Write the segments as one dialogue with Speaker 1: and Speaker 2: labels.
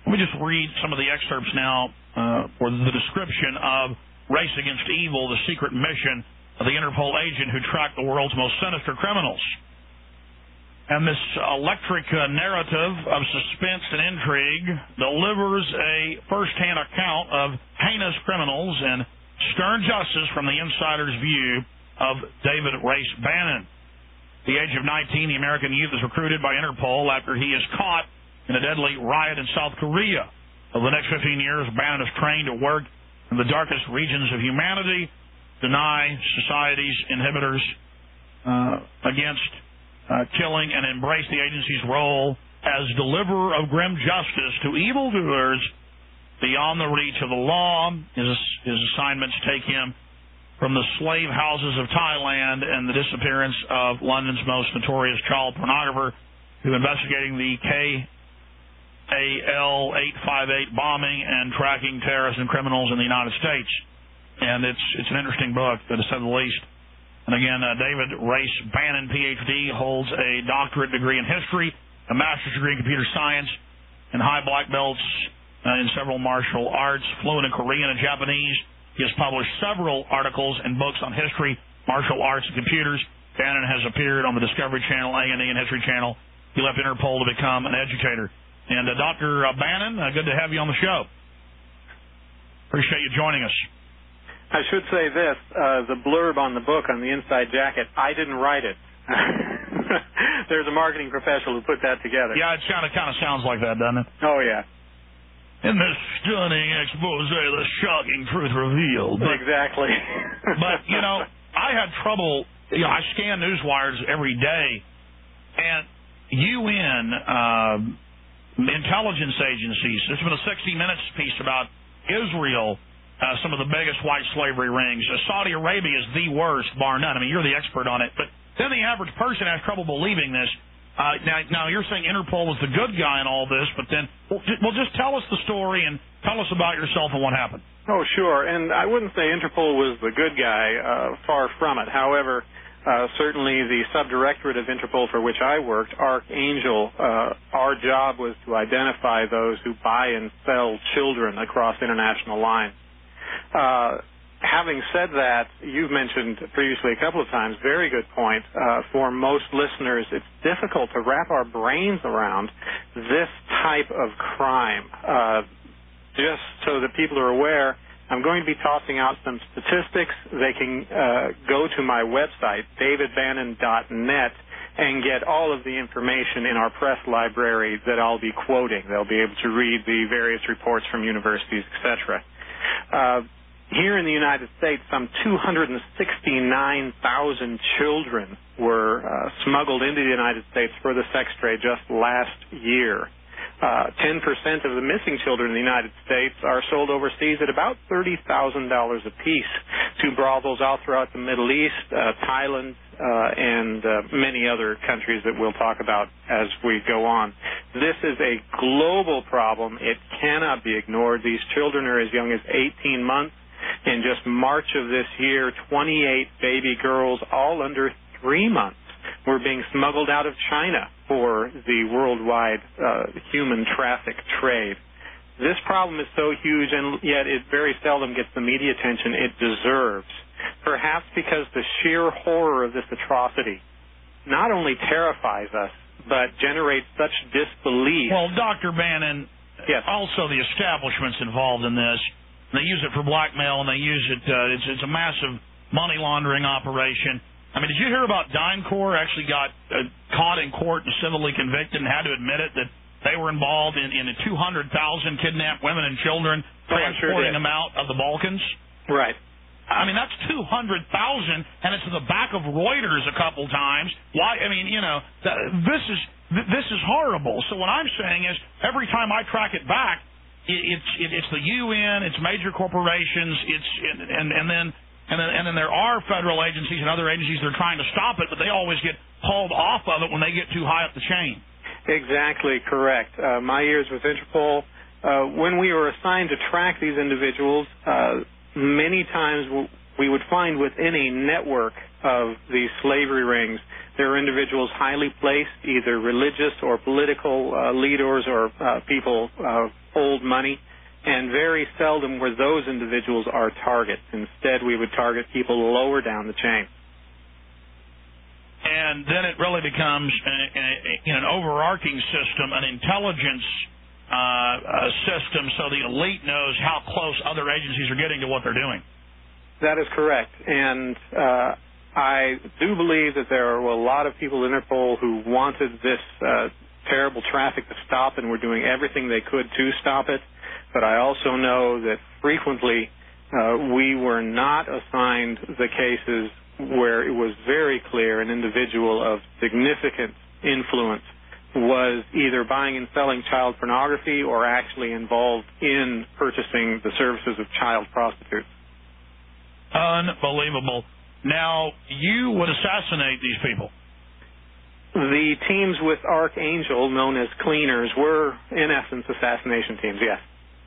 Speaker 1: Let me just read some of the excerpts now for the description of Race Against Evil, the secret mission of the Interpol agent who tracked the world's most sinister criminals. And this electric narrative of suspense and intrigue delivers a first-hand account of heinous criminals and stern justice from the insider's view of David Race Bannon. At the age of 19, the American youth is recruited by Interpol after he is caught in a deadly riot in South Korea. Over the next 15 years, Bannon is trained to work in the darkest regions of humanity, deny society's inhibitors against killing, and embrace the agency's role as deliverer of grim justice to evildoers beyond the reach of the law. His assignments take him from the slave houses of Thailand and the disappearance of London's most notorious child pornographer to investigating the KAL 858 bombing and tracking terrorists and criminals in the United States. And it's an interesting book, to say the least. And again, David Race Bannon, Ph.D., holds a doctorate degree in history, a master's degree in computer science, and high black belts in several martial arts, fluent in Korean and Japanese. He has published several articles and books on history, martial arts, and computers. Bannon has appeared on the Discovery Channel, A&E, and History Channel. He left Interpol to become an educator. And Dr. Bannon, good to have you on the show. Appreciate you joining us.
Speaker 2: I should say this, the blurb on the book on the inside jacket, I didn't write it. There's a marketing professional who put that together.
Speaker 1: Yeah, it kind of sounds like that, doesn't it?
Speaker 2: Oh, yeah.
Speaker 1: In this stunning expose, the shocking truth revealed.
Speaker 2: Exactly.
Speaker 1: But, I had trouble, I scan news wires every day, and UN, intelligence agencies, there's been a 60 Minutes piece about Israel, some of the biggest white slavery rings. Saudi Arabia is the worst, bar none. I mean, you're the expert on it. But then the average person has trouble believing this. Now you're saying Interpol was the good guy in all this, but then, well, just tell us the story and tell us about yourself and what happened.
Speaker 2: Oh, sure. And I wouldn't say Interpol was the good guy, far from it. However, certainly the subdirectorate of Interpol for which I worked, Archangel, our job was to identify those who buy and sell children across international lines. Having said that, you've mentioned previously a couple of times, very good point. For most listeners, it's difficult to wrap our brains around this type of crime. Just so that people are aware, I'm going to be tossing out some statistics. They can go to my website, davidbannon.net, and get all of the information in our press library that I'll be quoting. They'll be able to read the various reports from universities, etc. Here in the United States, some 269,000 children were smuggled into the United States for the sex trade just last year. 10% of the missing children in the United States are sold overseas at about $30,000 apiece to brothels all throughout the Middle East, Thailand, and many other countries that we'll talk about as we go on. This is a global problem. It cannot be ignored. These children are as young as 18 months. In just March of this year, 28 baby girls, all under 3 months, were being smuggled out of China for the worldwide human traffic trade. This problem is so huge, and yet it very seldom gets the media attention it deserves, perhaps because the sheer horror of this atrocity not only terrifies us, but generates such disbelief.
Speaker 1: Well, Dr. Bannon,
Speaker 2: yes.
Speaker 1: Also the establishment's involved in this. They use it for blackmail, and they use it, it's a massive money laundering operation. I mean, did you hear about DynCorp actually got caught in court and civilly convicted and had to admit it, that they were involved in 200,000 kidnapped women and children, transporting them out of the Balkans?
Speaker 2: Right.
Speaker 1: I mean, that's 200,000, and it's in the back of Reuters a couple times. Why? I mean, this is horrible. So what I'm saying is, every time I track it back, it's the UN, it's major corporations, and then there are federal agencies and other agencies that are trying to stop it, but they always get hauled off of it when they get too high up the chain.
Speaker 2: Exactly correct. My years with Interpol, when we were assigned to track these individuals, many times we would find within a network of these slavery rings There are individuals highly placed, either religious or political leaders or people hold money, and very seldom were those individuals our targets. Instead, we would target people lower down the chain.
Speaker 1: And then it really becomes an overarching system, an intelligence system, so the elite knows how close other agencies are getting to what they're doing.
Speaker 2: That is correct. And I do believe that there were a lot of people in Interpol who wanted this terrible traffic to stop and were doing everything they could to stop it. But I also know that frequently we were not assigned the cases where it was very clear an individual of significant influence was either buying and selling child pornography or actually involved in purchasing the services of child prostitutes.
Speaker 1: Unbelievable. Now, you would assassinate these people.
Speaker 2: The teams with Archangel, known as cleaners, were, in essence, assassination teams, yes.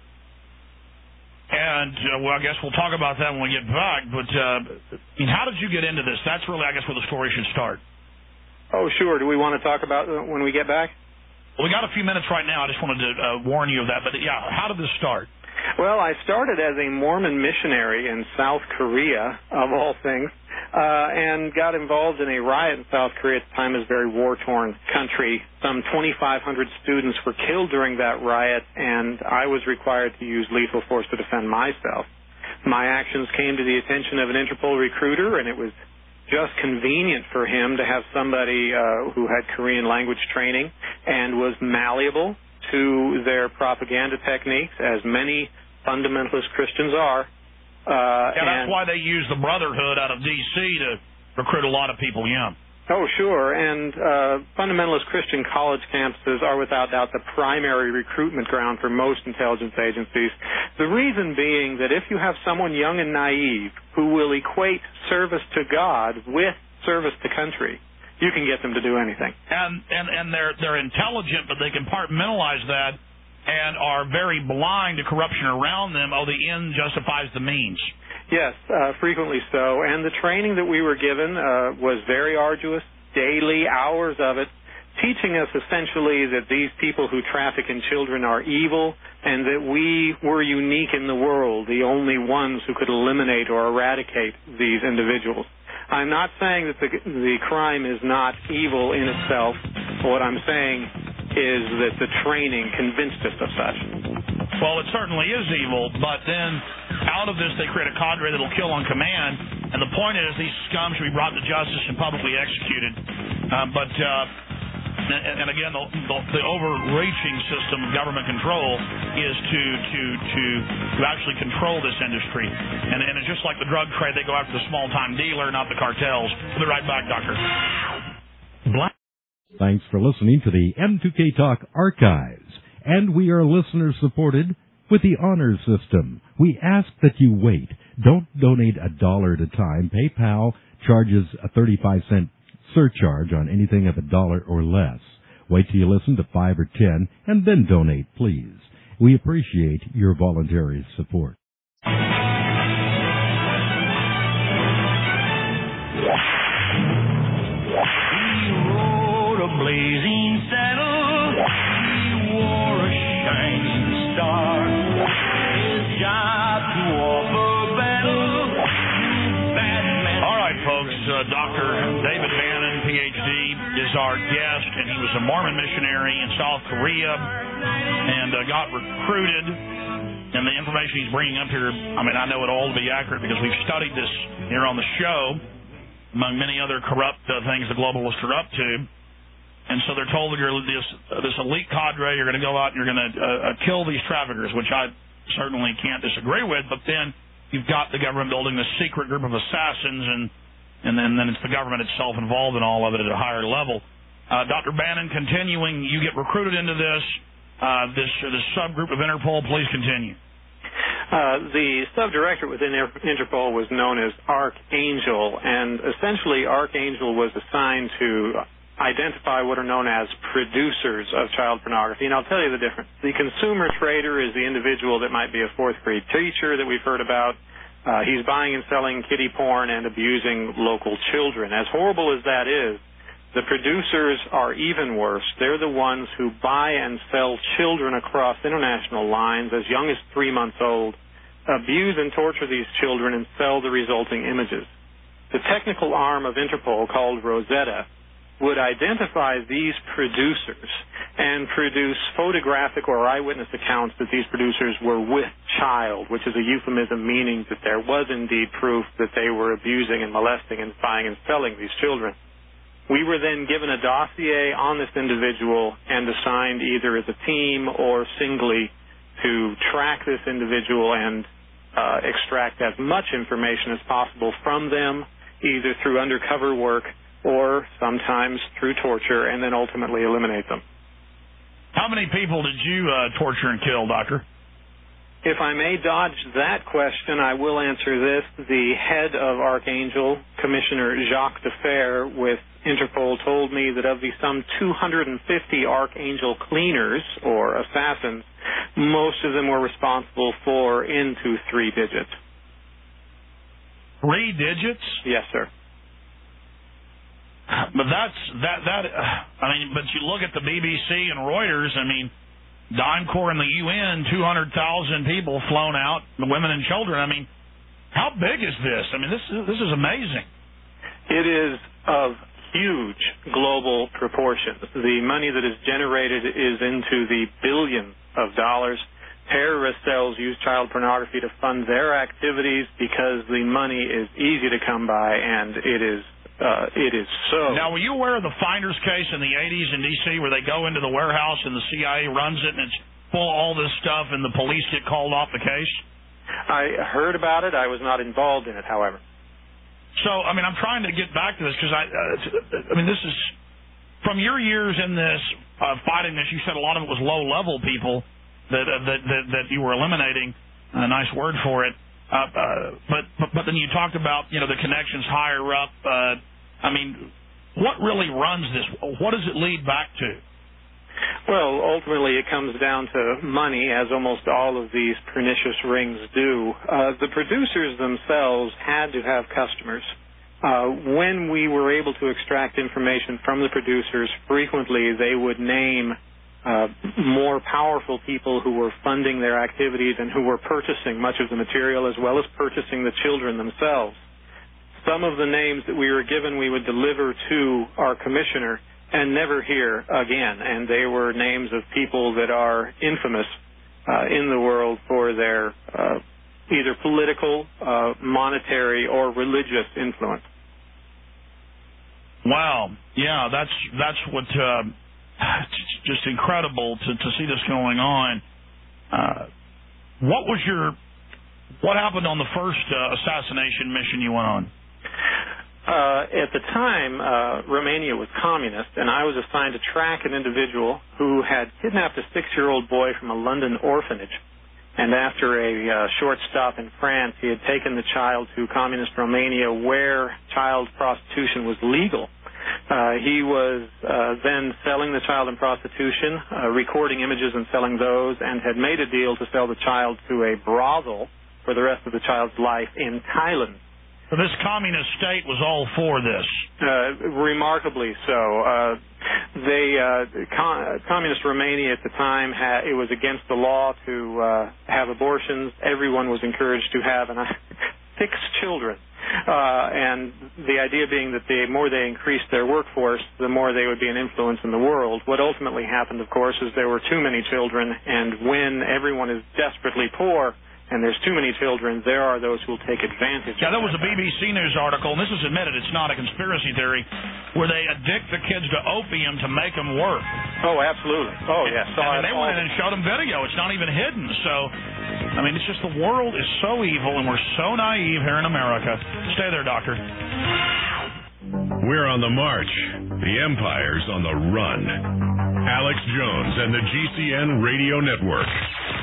Speaker 1: And, well, I guess we'll talk about that when we get back, but how did you get into this? That's really, I guess, where the story should start.
Speaker 2: Oh, sure. Do we want to talk about it when we get back?
Speaker 1: Well, we got a few minutes right now. I just wanted to warn you of that. But, yeah, how did this start?
Speaker 2: Well, I started as a Mormon missionary in South Korea, of all things, and got involved in a riot in South Korea at the time. It was a very war-torn country. Some 2,500 students were killed during that riot, and I was required to use lethal force to defend myself. My actions came to the attention of an Interpol recruiter, and it was just convenient for him to have somebody who had Korean language training and was malleable to their propaganda techniques, as many fundamentalist Christians are.
Speaker 1: That's why they use the Brotherhood out of D.C. to recruit a lot of people, yeah.
Speaker 2: Oh, sure, and fundamentalist Christian college campuses are without doubt the primary recruitment ground for most intelligence agencies. The reason being that if you have someone young and naive who will equate service to God with service to country, you can get them to do anything.
Speaker 1: And they're intelligent, but they compartmentalize that and are very blind to corruption around them. Oh, the end justifies the means.
Speaker 2: Yes, frequently so. And the training that we were given was very arduous, daily, hours of it, teaching us essentially that these people who traffic in children are evil and that we were unique in the world, the only ones who could eliminate or eradicate these individuals. I'm not saying that the crime is not evil in itself. What I'm saying is that the training convinced us of such.
Speaker 1: Well, it certainly is evil, but then out of this they create a cadre that will kill on command, and the point is these scum should be brought to justice and publicly executed. And again, the overreaching system of government control is to actually control this industry. And it's just like the drug trade, they go after the small-time dealer, not the cartels. We'll be right back, Doctor.
Speaker 3: Thanks for listening to the M2K Talk Archives. And we are listener-supported with the Honor System. We ask that you wait. Don't donate $1 at a time. PayPal charges a 35-cent surcharge on anything of $1 or less. Wait till you listen to 5 or 10 and then donate, please. We appreciate your voluntary support.
Speaker 4: He rode a blazing saddle. He wore a shining star. His job to offer battle.
Speaker 1: All right, folks. Dr. David Bannon, Ph.D., is our guest, and he was a Mormon missionary in South Korea and got recruited. And the information he's bringing up here, I mean, I know it all to be accurate because we've studied this here on the show, among many other corrupt things the globalists are up to. And so they're told that you're this elite cadre, you're going to go out and you're going to kill these traffickers, which I certainly can't disagree with. But then you've got the government building this secret group of assassins, and then it's the government itself involved in all of it at a higher level. Dr. Bannon, continuing, you get recruited into this subgroup of Interpol. Please continue.
Speaker 2: The subdirector within Interpol was known as Archangel, and essentially Archangel was assigned to identify what are known as producers of child pornography. And I'll tell you the difference. The consumer trader is the individual that might be a fourth-grade teacher that we've heard about. He's buying and selling kiddie porn and abusing local children. As horrible as that is, The producers are even worse. They're the ones who buy and sell children across international lines as young as 3 months old, abuse and torture these children, and sell the resulting images. The technical arm of Interpol, called Rosetta, would identify these producers and produce photographic or eyewitness accounts that these producers were with child, which is a euphemism meaning that there was indeed proof that they were abusing and molesting and buying and selling these children. We were then given a dossier on this individual and assigned either as a team or singly to track this individual and extract as much information as possible from them, either through undercover work or sometimes through torture, and then ultimately eliminate them.
Speaker 1: How many people did you torture and kill, Doctor?
Speaker 2: If I may dodge that question, I will answer this. The head of Archangel, Commissioner Jacques Defer with Interpol, told me that of the some 250 Archangel cleaners or assassins, most of them were responsible for into 3 digits.
Speaker 1: 3 digits?
Speaker 2: Yes, sir.
Speaker 1: But but you look at the BBC and Reuters, DynCorp and the UN, 200,000 people flown out, the women and children. How big is this? This is amazing.
Speaker 2: It is of huge global proportions. The money that is generated is into the billions of dollars. Terrorist cells use child pornography to fund their activities because the money is easy to come by, and it is so.
Speaker 1: Now, were you aware of the Finders case in the 80s in D.C. where they go into the warehouse and the CIA runs it and it's full of all this stuff and the police get called off the case?
Speaker 2: I heard about it. I was not involved in it, however.
Speaker 1: So, I'm trying to get back to this because, this is, from your years in this, fighting this, you said a lot of it was low-level people that you were eliminating. A nice word for it. But then you talked about, the connections higher up. What really runs this? What does it lead back to?
Speaker 2: Well, ultimately it comes down to money, as almost all of these pernicious rings do. The producers themselves had to have customers. When we were able to extract information from the producers, frequently they would name more powerful people who were funding their activities and who were purchasing much of the material as well as purchasing the children themselves. Some of the names that we were given we would deliver to our commissioner and never hear again, and they were names of people that are infamous in the world for their either political, monetary, or religious influence.
Speaker 1: Wow. Yeah, that's what... it's just incredible to see this going on. What happened on the first assassination mission you went on?
Speaker 2: At the time, Romania was communist, and I was assigned to track an individual who had kidnapped a 6-year-old boy from a London orphanage. And after a short stop in France, he had taken the child to communist Romania, where child prostitution was legal. He was then selling the child in prostitution, recording images and selling those, and had made a deal to sell the child to a brothel for the rest of the child's life in Thailand.
Speaker 1: So this communist state was all for this?
Speaker 2: Remarkably so. Communist Romania at the time, it was against the law to have abortions. Everyone was encouraged to have 6 children. And the idea being that the more they increased their workforce, the more they would be an influence in the world. What ultimately happened, of course, is there were too many children, and when everyone is desperately poor and there's too many children, there are those who will take advantage of that.
Speaker 1: Yeah, there was a BBC News article, and this is admitted, it's not a conspiracy theory, where they addict the kids to opium to make them work.
Speaker 2: Oh, absolutely. Oh, yes.
Speaker 1: And they went in and showed them video. It's not even hidden. So, it's just the world is so evil, and we're so naive here in America. Stay there, Doctor.
Speaker 5: We're on the march. The Empire's on the run. Alex Jones and the GCN Radio Network.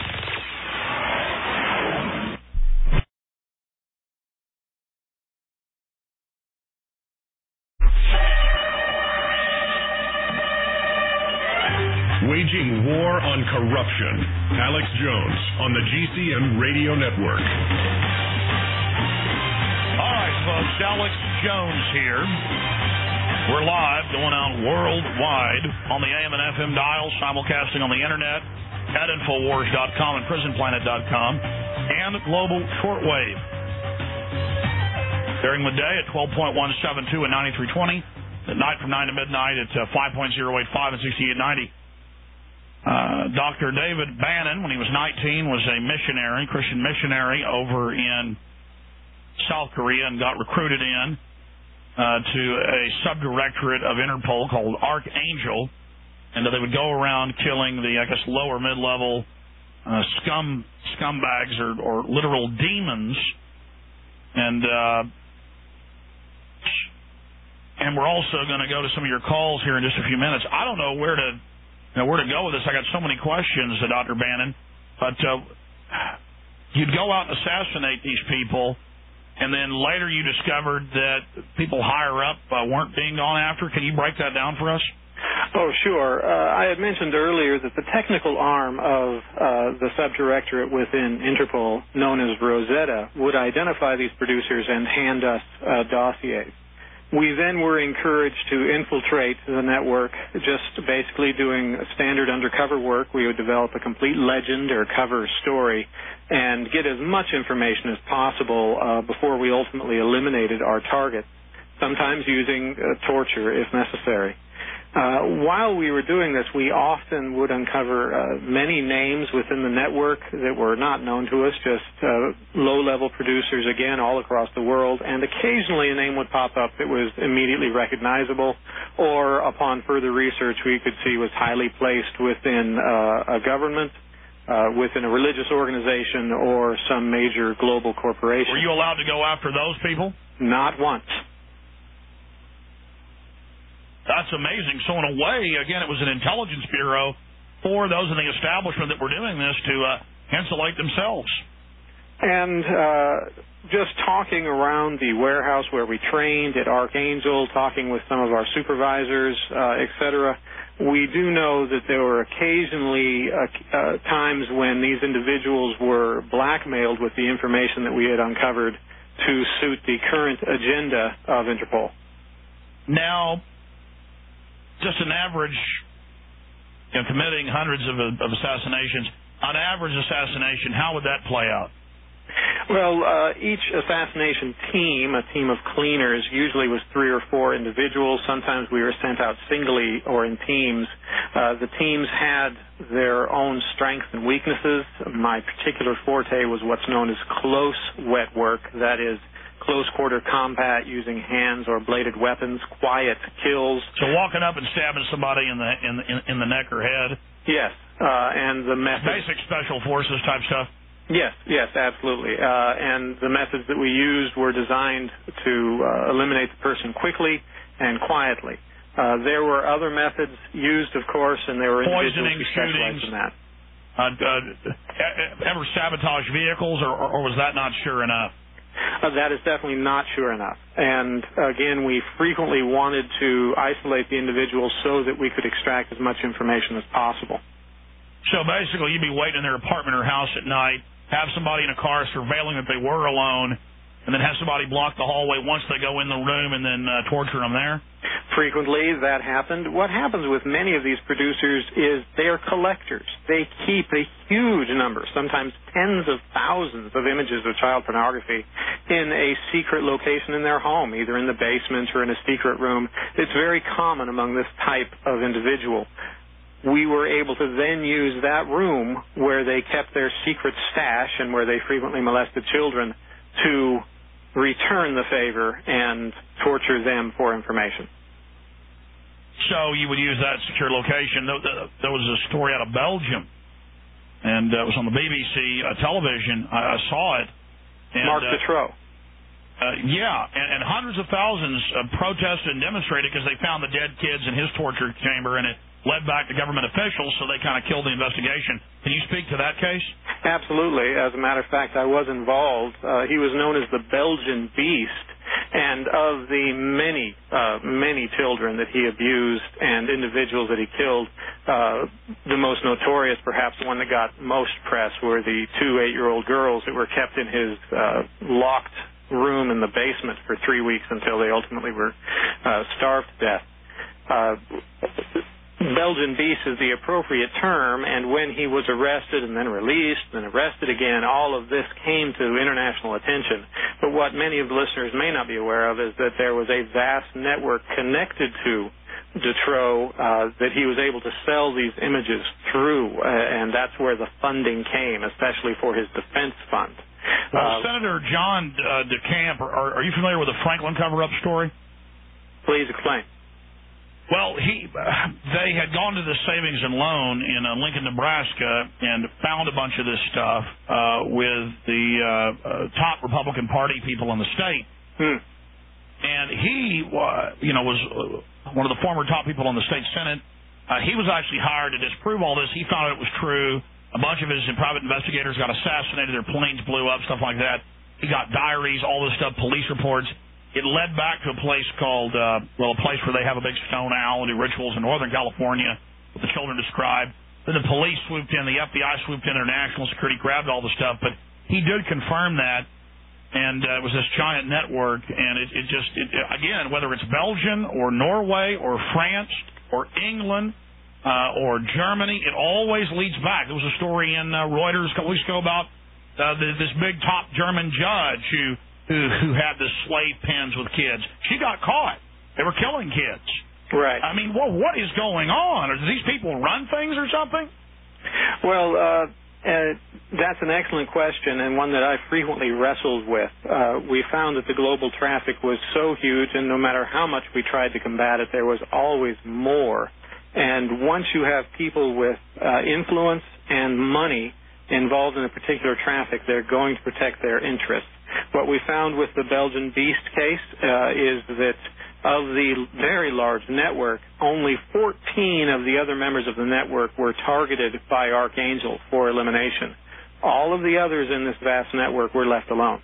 Speaker 5: Waging war on corruption. Alex Jones on the GCN Radio Network.
Speaker 1: All right, folks. Alex Jones here. We're live, going out worldwide on the AM and FM dial, simulcasting on the internet at Infowars.com and PrisonPlanet.com, and global shortwave. During the day at 12.172 and 9320, at night from 9 to midnight at 5.085 and 6890. Dr. David Bannon, when he was 19, was a missionary, Christian missionary over in South Korea, and got recruited in to a subdirectorate of Interpol called Archangel, and they would go around killing the, I guess, lower mid-level scumbags or literal demons, and we're also going to go to some of your calls here in just a few minutes. I don't know where to go with this. I got so many questions, Dr. Bannon, but you'd go out and assassinate these people, and then later you discovered that people higher up weren't being gone after. Can you break that down for us?
Speaker 2: Oh, sure. I had mentioned earlier that the technical arm of the subdirectorate within Interpol, known as Rosetta, would identify these producers and hand us dossiers. We then were encouraged to infiltrate the network, just basically doing standard undercover work. We would develop a complete legend or cover story and get as much information as possible before we ultimately eliminated our target, sometimes using torture if necessary. While we were doing this, we often would uncover many names within the network that were not known to us, just low-level producers, again, all across the world, and occasionally a name would pop up that was immediately recognizable, or upon further research we could see was highly placed within a government, within a religious organization, or some major global corporation.
Speaker 1: Were you allowed to go after those people?
Speaker 2: Not once.
Speaker 1: That's amazing. So in a way, again, it was an intelligence bureau for those in the establishment that were doing this to insulate themselves.
Speaker 2: And just talking around the warehouse where we trained at Archangel, talking with some of our supervisors, etc., we do know that there were occasionally times when these individuals were blackmailed with the information that we had uncovered to suit the current agenda of Interpol.
Speaker 1: Now, just an average, committing hundreds of assassinations, an average assassination, how would that play out?
Speaker 2: Well, each assassination team, a team of cleaners, usually was 3 or 4 individuals. Sometimes we were sent out singly or in teams. The teams had their own strengths and weaknesses. My particular forte was what's known as close wet work, that is, close-quarter combat using hands or bladed weapons, quiet kills.
Speaker 1: So walking up and stabbing somebody in the neck or head?
Speaker 2: Yes, and the methods...
Speaker 1: Basic special forces type stuff?
Speaker 2: Yes, absolutely. And the methods that we used were designed to eliminate the person quickly and quietly. There were other methods used, of course, and there were
Speaker 1: poisoning,
Speaker 2: individuals who specialized in that.
Speaker 1: Ever sabotage vehicles, or was that not sure enough?
Speaker 2: That is definitely not sure enough. And, again, we frequently wanted to isolate the individuals so that we could extract as much information as possible.
Speaker 1: So basically you'd be waiting in their apartment or house at night, have somebody in a car surveilling that they were alone, and then have somebody block the hallway once they go in the room and then torture them there?
Speaker 2: Frequently that happened. What happens with many of these producers is they are collectors. They keep a huge number, sometimes tens of thousands of images of child pornography in a secret location in their home, either in the basement or in a secret room. It's very common among this type of individual. We were able to then use that room where they kept their secret stash and where they frequently molested children to return the favor and torture them for information.
Speaker 1: So you would use that secure location. There was a story out of Belgium, and it was on the BBC television. I saw it. And,
Speaker 2: Marc Dutroux.
Speaker 1: And hundreds of thousands protested and demonstrated because they found the dead kids in his torture chamber, and it led back to government officials, so they kind of killed the investigation. Can you speak to that case?
Speaker 2: Absolutely. As a matter of fact, I was involved. He was known as the Belgian Beast, and of the many children that he abused and individuals that he killed, the most notorious, perhaps the one that got most press, were the 2 8-year-old girls that were kept in his locked room in the basement for 3 weeks until they ultimately were starved to death. Belgian beast is the appropriate term, and when he was arrested and then released and arrested again, all of this came to international attention. But what many of the listeners may not be aware of is that there was a vast network connected to Dutroux that he was able to sell these images through, and that's where the funding came, especially for his defense fund.
Speaker 1: Well, Senator John DeCamp, are you familiar with the Franklin cover-up story?
Speaker 2: Please explain.
Speaker 1: Well, they had gone to the savings and loan in Lincoln, Nebraska, and found a bunch of this stuff with the top Republican Party people in the state. And he, was one of the former top people in the state Senate. He was actually hired to disprove all this. He found it was true. A bunch of his private investigators got assassinated. Their planes blew up, stuff like that. He got diaries, all this stuff, police reports. It led back to a place called, a place where they have a big stone owl and do rituals in Northern California, what the children described. Then the police swooped in, the FBI swooped in, their national security grabbed all the stuff. But he did confirm that, and it was this giant network. And again, whether it's Belgium or Norway or France or England or Germany, it always leads back. There was a story in Reuters a couple weeks ago about this big top German judge who had the slave pens with kids. She got caught. They were killing kids.
Speaker 2: Right.
Speaker 1: I mean, what is going on? Do these people run things or something?
Speaker 2: Well, that's an excellent question, and one that I frequently wrestled with. We found that the global traffic was so huge, and no matter how much we tried to combat it, there was always more. And once you have people with influence and money involved in a particular traffic, they're going to protect their interests. What we found with the Belgian beast case is that of the very large network, only 14 of the other members of the network were targeted by Archangel for elimination. All of the others in this vast network were left alone.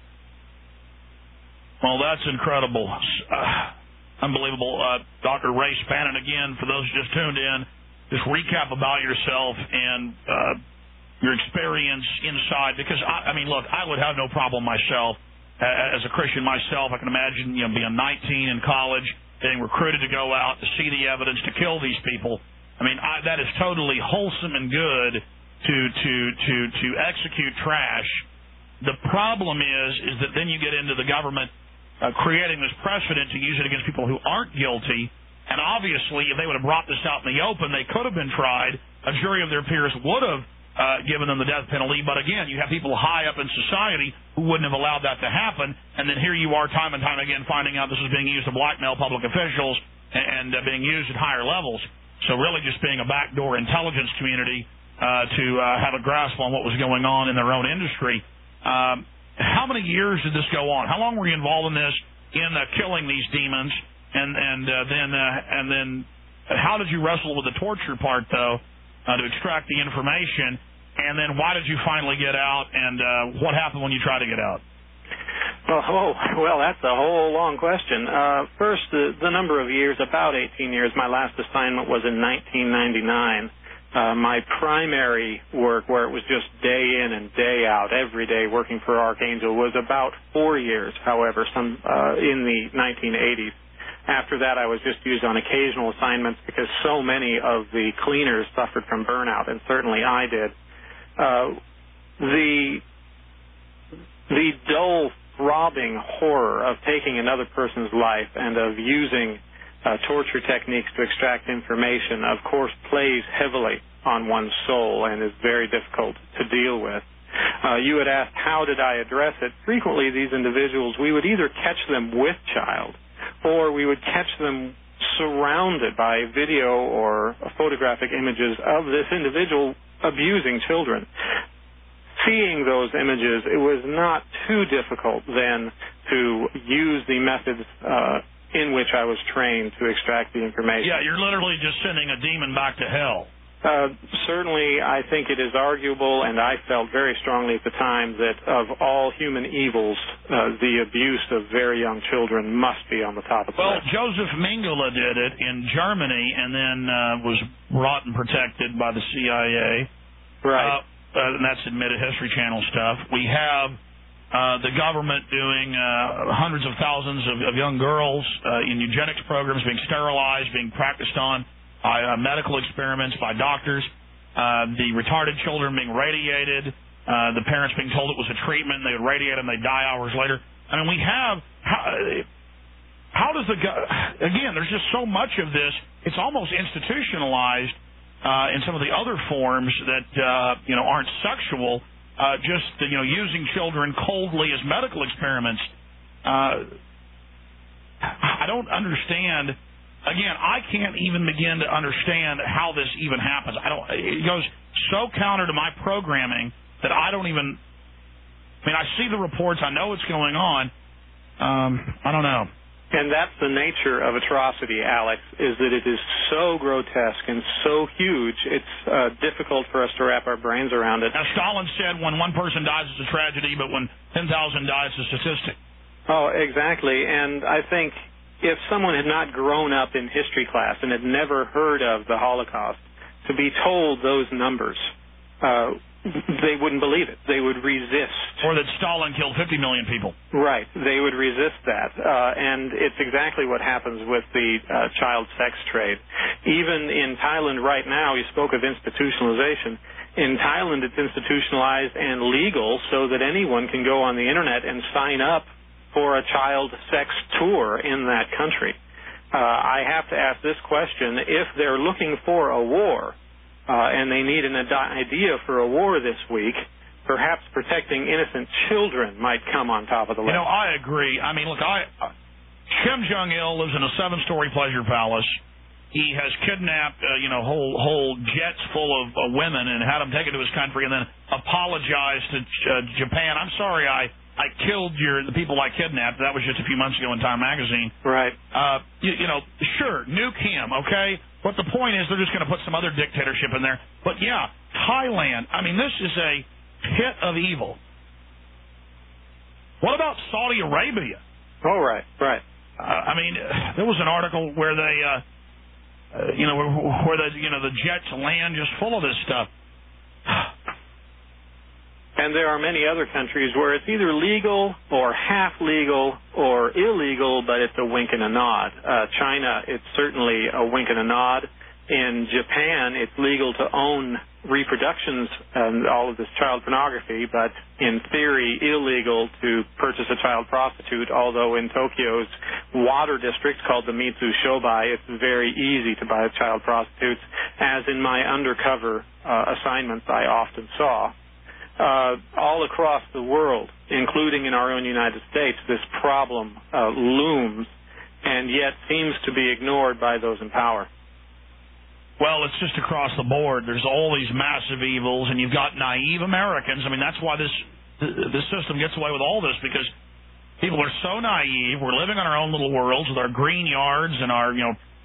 Speaker 1: Well, that's incredible. Unbelievable. Dr. Ray Spannon, again, for those who just tuned in, just recap about yourself and your experience inside, because look, I would have no problem myself as a Christian myself. I can imagine being 19 in college, being recruited to go out to see the evidence to kill these people. That is totally wholesome and good to execute trash. The problem is that then you get into the government creating this precedent to use it against people who aren't guilty. And obviously, if they would have brought this out in the open, they could have been tried. A jury of their peers would have given them the death penalty. But again, you have people high up in society who wouldn't have allowed that to happen. And then here you are time and time again finding out this is being used to blackmail public officials and being used at higher levels. So really just being a backdoor intelligence community to have a grasp on what was going on in their own industry. How many years did this go on? How long were you involved in this, in killing these demons? And then how did you wrestle with the torture part, though, to extract the information? And then why did you finally get out, and what happened when you tried to get out?
Speaker 2: Well, that's a whole long question. First, the number of years, about 18 years. My last assignment was in 1999. My primary work, where it was just day in and day out, every day working for Archangel, was about 4 years, however, in the 1980s. After that, I was just used on occasional assignments because so many of the cleaners suffered from burnout, and certainly I did. The dull, throbbing horror of taking another person's life and of using torture techniques to extract information, of course, plays heavily on one's soul and is very difficult to deal with. You had asked, how did I address it? Frequently, these individuals, we would either catch them with child, or we would catch them surrounded by video or photographic images of this individual abusing children. Seeing those images, it was not too difficult then to use the methods in which I was trained to extract the information.
Speaker 1: Yeah, you're literally just sending a demon back to hell.
Speaker 2: Certainly, I think it is arguable, and I felt very strongly at the time, that of all human evils, the abuse of very young children must be on the top of the list.
Speaker 1: Well, Joseph Mengele did it in Germany and then was brought and protected by the CIA.
Speaker 2: Right.
Speaker 1: And that's admitted History Channel stuff. We have the government doing hundreds of thousands of young girls in eugenics programs being sterilized, being practiced on by medical experiments, by doctors, the retarded children being radiated, the parents being told it was a treatment, and they would radiate them, they'd die hours later. I mean, we have... How does again, there's just so much of this, it's almost institutionalized in some of the other forms that, aren't sexual, just, using children coldly as medical experiments. I don't understand. Again, I can't even begin to understand how this even happens. It goes so counter to my programming that I don't even, I see the reports, I know what's going on. I don't know.
Speaker 2: And that's the nature of atrocity, Alex, is that it is so grotesque and so huge, it's difficult for us to wrap our brains around it.
Speaker 1: Now, Stalin said when one person dies, it's a tragedy, but when 10,000 die, it's a statistic.
Speaker 2: Oh, exactly. And I think if someone had not grown up in history class and had never heard of the Holocaust, to be told those numbers, they wouldn't believe it. They would resist.
Speaker 1: Or that Stalin killed 50 million people.
Speaker 2: Right. They would resist that. And it's exactly what happens with the child sex trade. Even in Thailand right now, you spoke of institutionalization. In Thailand, it's institutionalized and legal so that anyone can go on the Internet and sign up for a child sex tour in that country. I have to ask this question. If they're looking for a war, and they need an idea for a war this week, perhaps protecting innocent children might come on top of the list.
Speaker 1: I agree. I mean, look, Kim Jong-il lives in a 7-story pleasure palace. He has kidnapped, whole jets full of women and had them taken to his country and then apologized to Japan. I'm sorry I killed the people I kidnapped. That was just a few months ago in Time Magazine.
Speaker 2: Right.
Speaker 1: Sure, nuke him, okay? But the point is they're just going to put some other dictatorship in there. But, yeah, Thailand, this is a pit of evil. What about Saudi Arabia?
Speaker 2: Oh, right.
Speaker 1: There was an article where they, where the jets land just full of this stuff.
Speaker 2: And there are many other countries where it's either legal or half legal or illegal, but it's a wink and a nod. China, it's certainly a wink and a nod. In Japan, it's legal to own reproductions and all of this child pornography, but in theory illegal to purchase a child prostitute, although in Tokyo's water district called the Mitsu Shobai, it's very easy to buy child prostitutes, as in my undercover assignments I often saw. All across the world, including in our own United States, this problem looms and yet seems to be ignored by those in power.
Speaker 1: Well, it's just across the board. There's all these massive evils, and you've got naive Americans. That's why this system gets away with all this, because people are so naive. We're living in our own little worlds with our green yards and our,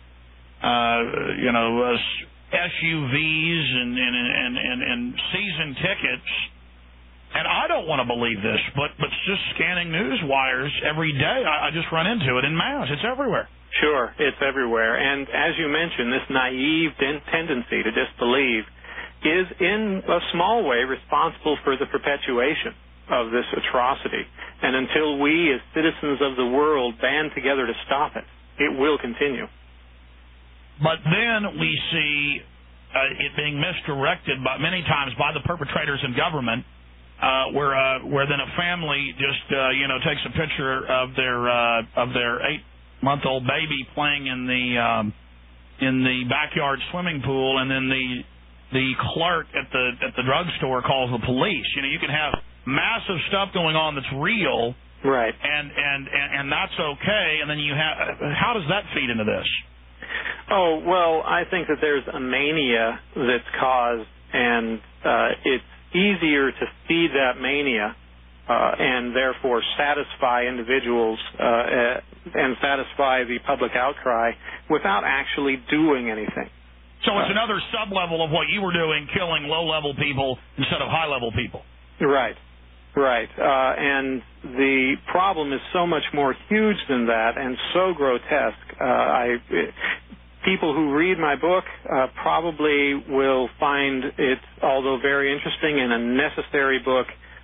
Speaker 1: SUVs and season tickets. And I don't want to believe this, but just scanning news wires every day, I just run into it en masse. It's everywhere.
Speaker 2: Sure, it's everywhere. And as you mentioned, this naive tendency to disbelieve is in a small way responsible for the perpetuation of this atrocity. And until we as citizens of the world band together to stop it, it will continue.
Speaker 1: But then we see it being misdirected many times by the perpetrators in government, where then a family just takes a picture of their 8-month-old baby playing in the backyard swimming pool, and then the clerk at the drugstore calls the police. You can have massive stuff going on that's real,
Speaker 2: right?
Speaker 1: And that's okay. And then you have, how does that feed into this?
Speaker 2: Oh, well, I think that there's a mania that's caused, and it's easier to feed that mania and therefore satisfy individuals and satisfy the public outcry without actually doing anything.
Speaker 1: So it's another sub-level of what you were doing, killing low-level people instead of high-level people.
Speaker 2: Right. And the problem is so much more huge than that and so grotesque. People who read my book probably will find it, although very interesting and a necessary book,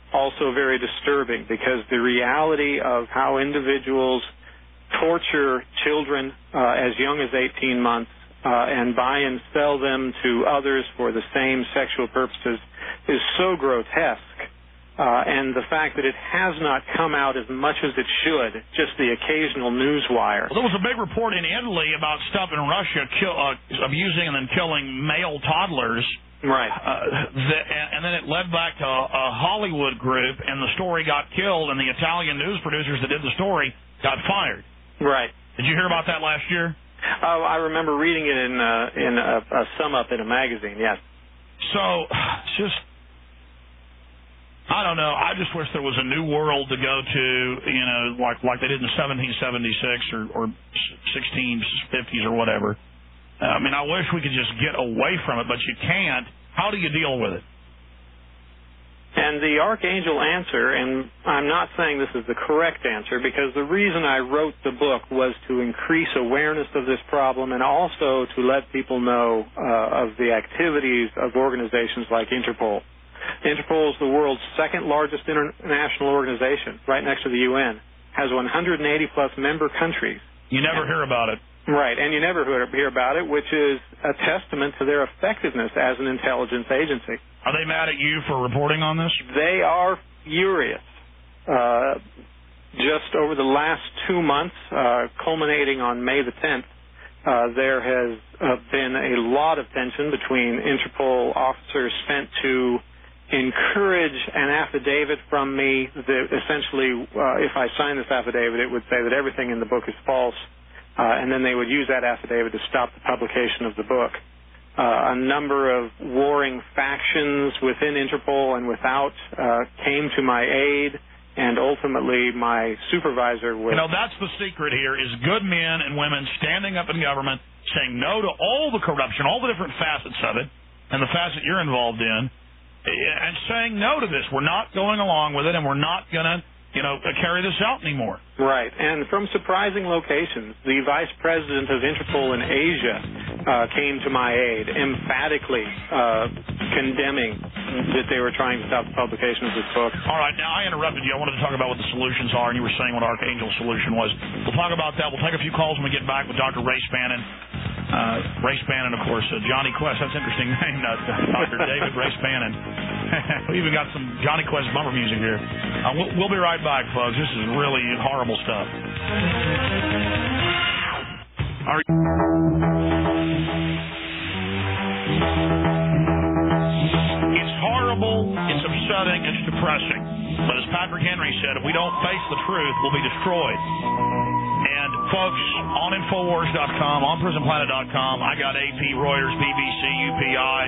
Speaker 2: also very disturbing, because the reality of how individuals torture children as young as 18 months and buy and sell them to others for the same sexual purposes is so grotesque. And the fact that it has not come out as much as it should, just the occasional news wire.
Speaker 1: Well, there was a big report in Italy about stuff in Russia abusing and then killing male toddlers.
Speaker 2: Right.
Speaker 1: And then it led back to a Hollywood group, and the story got killed, and the Italian news producers that did the story got fired.
Speaker 2: Right.
Speaker 1: Did you hear about that last year?
Speaker 2: Oh, I remember reading it in a sum-up in a magazine, yes.
Speaker 1: So, it's just, I don't know. I just wish there was a new world to go to, you know, like they did in 1776 or 1650s or whatever. I mean, I wish we could just get away from it, but you can't. How do you deal with it?
Speaker 2: And the Archangel answer, and I'm not saying this is the correct answer, because the reason I wrote the book was to increase awareness of this problem and also to let people know of the activities of organizations like Interpol. Interpol is the world's second largest international organization, right next to the UN, has 180-plus member countries.
Speaker 1: You never hear about it.
Speaker 2: Right, and you never hear about it, which is a testament to their effectiveness as an intelligence agency.
Speaker 1: Are they mad at you for reporting on this?
Speaker 2: They are furious. Just over the last 2 months, culminating on May the 10th, there has been a lot of tension between Interpol officers sent to encourage an affidavit from me that essentially, if I sign this affidavit, it would say that everything in the book is false. And then they would use that affidavit to stop the publication of the book. A number of warring factions within Interpol and without came to my aid, and ultimately my supervisor was...
Speaker 1: You know, that's the secret here, is good men and women standing up in government, saying no to all the corruption, all the different facets of it, and the facet you're involved in, and saying no to this. We're not going along with it, and we're not going to, carry this out anymore.
Speaker 2: Right, and from surprising locations, the vice president of Interpol in Asia came to my aid, emphatically condemning that they were trying to stop the publication of this book.
Speaker 1: All right, now I interrupted you. I wanted to talk about what the solutions are, and you were saying what Archangel's solution was. We'll talk about that. We'll take a few calls when we get back with Dr. Ray Spannon. Ray Spannon, of course, Johnny Quest. That's an interesting name, Dr. David Ray Spannon. We even got some Johnny Quest bumper music here. We'll be right back, folks. This is really horrible stuff. It's horrible, it's upsetting, it's depressing. But as Patrick Henry said, if we don't face the truth, we'll be destroyed. And, folks, on Infowars.com, on PrisonPlanet.com, I got AP, Reuters, BBC, UPI,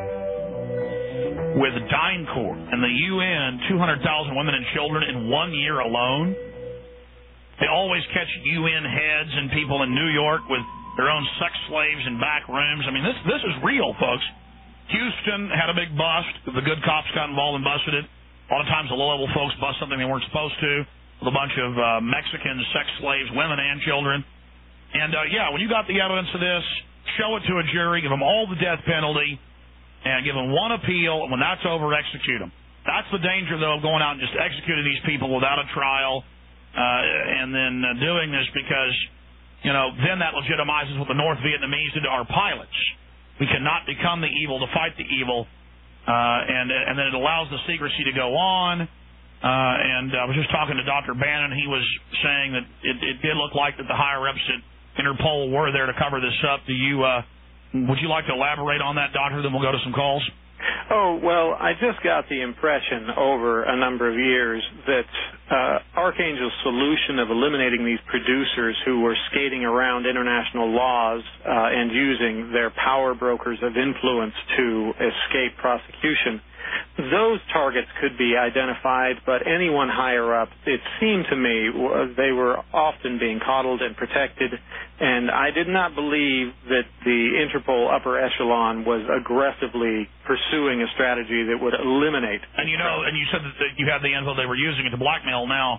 Speaker 1: with DynCorp and the UN, 200,000 women and children in 1 year alone. They always catch UN heads and people in New York with their own sex slaves in back rooms. I mean, this is real, folks. Houston had a big bust. The good cops got involved and busted it. A lot of times the low-level folks bust something they weren't supposed to, with a bunch of Mexican sex slaves, women and children. And, when you got the evidence of this, show it to a jury, give them all the death penalty, and give them one appeal, and when that's over, execute them. That's the danger, though, of going out and just executing these people without a trial and then doing this because, then that legitimizes what the North Vietnamese did to our pilots. We cannot become the evil to fight the evil, and then it allows the secrecy to go on. And I was just talking to Dr. Bannon. He was saying that it did look like that the higher-ups at Interpol were there to cover this up. Would you like to elaborate on that, Doctor? Then we'll go to some calls.
Speaker 2: Oh, well, I just got the impression over a number of years that Archangel's solution of eliminating these producers who were skating around international laws and using their power brokers of influence to escape prosecution, those targets could be identified, but anyone higher up, it seemed to me, they were often being coddled and protected, and I did not believe that the Interpol upper echelon was aggressively pursuing a strategy that would eliminate.
Speaker 1: And and you said that you had the info they were using it to blackmail. Now,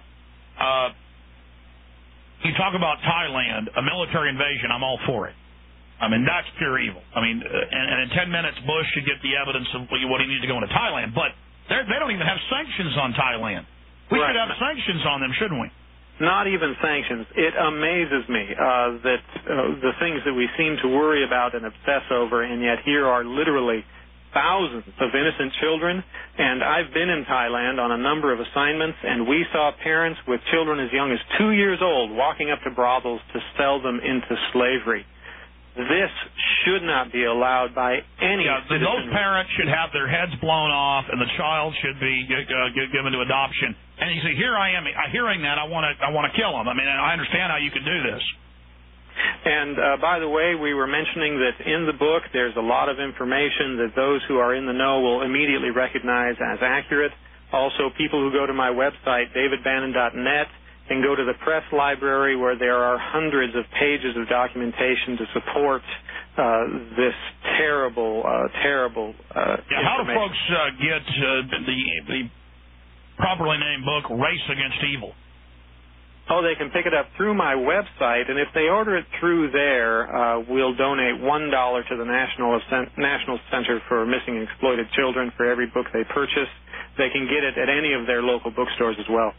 Speaker 1: you talk about Thailand, a military invasion, I'm all for it. I mean, that's pure evil. I mean, and in 10 minutes, Bush should get the evidence of what he needed to go into Thailand. But They don't even have sanctions on Thailand. We should have sanctions on them, shouldn't we?
Speaker 2: Not even sanctions. It amazes me that the things that we seem to worry about and obsess over, and yet here are literally thousands of innocent children. And I've been in Thailand on a number of assignments, and we saw parents with children as young as 2 years old walking up to brothels to sell them into slavery. This should not be allowed by any citizen.
Speaker 1: Those parents should have their heads blown off, and the child should be given to adoption. And you say, here I am, hearing that, I want to kill him. I mean, I understand how you could do this.
Speaker 2: And by the way, we were mentioning that in the book there's a lot of information that those who are in the know will immediately recognize as accurate. Also, people who go to my website, davidbannon.net, and go to the press library where there are hundreds of pages of documentation to support this terrible
Speaker 1: how do folks get the properly named book, Race Against Evil?
Speaker 2: Oh, they can pick it up through my website, and if they order it through there, we'll donate $1 to the National Center for Missing and Exploited Children for every book they purchase. They can get it at any of their local bookstores as well.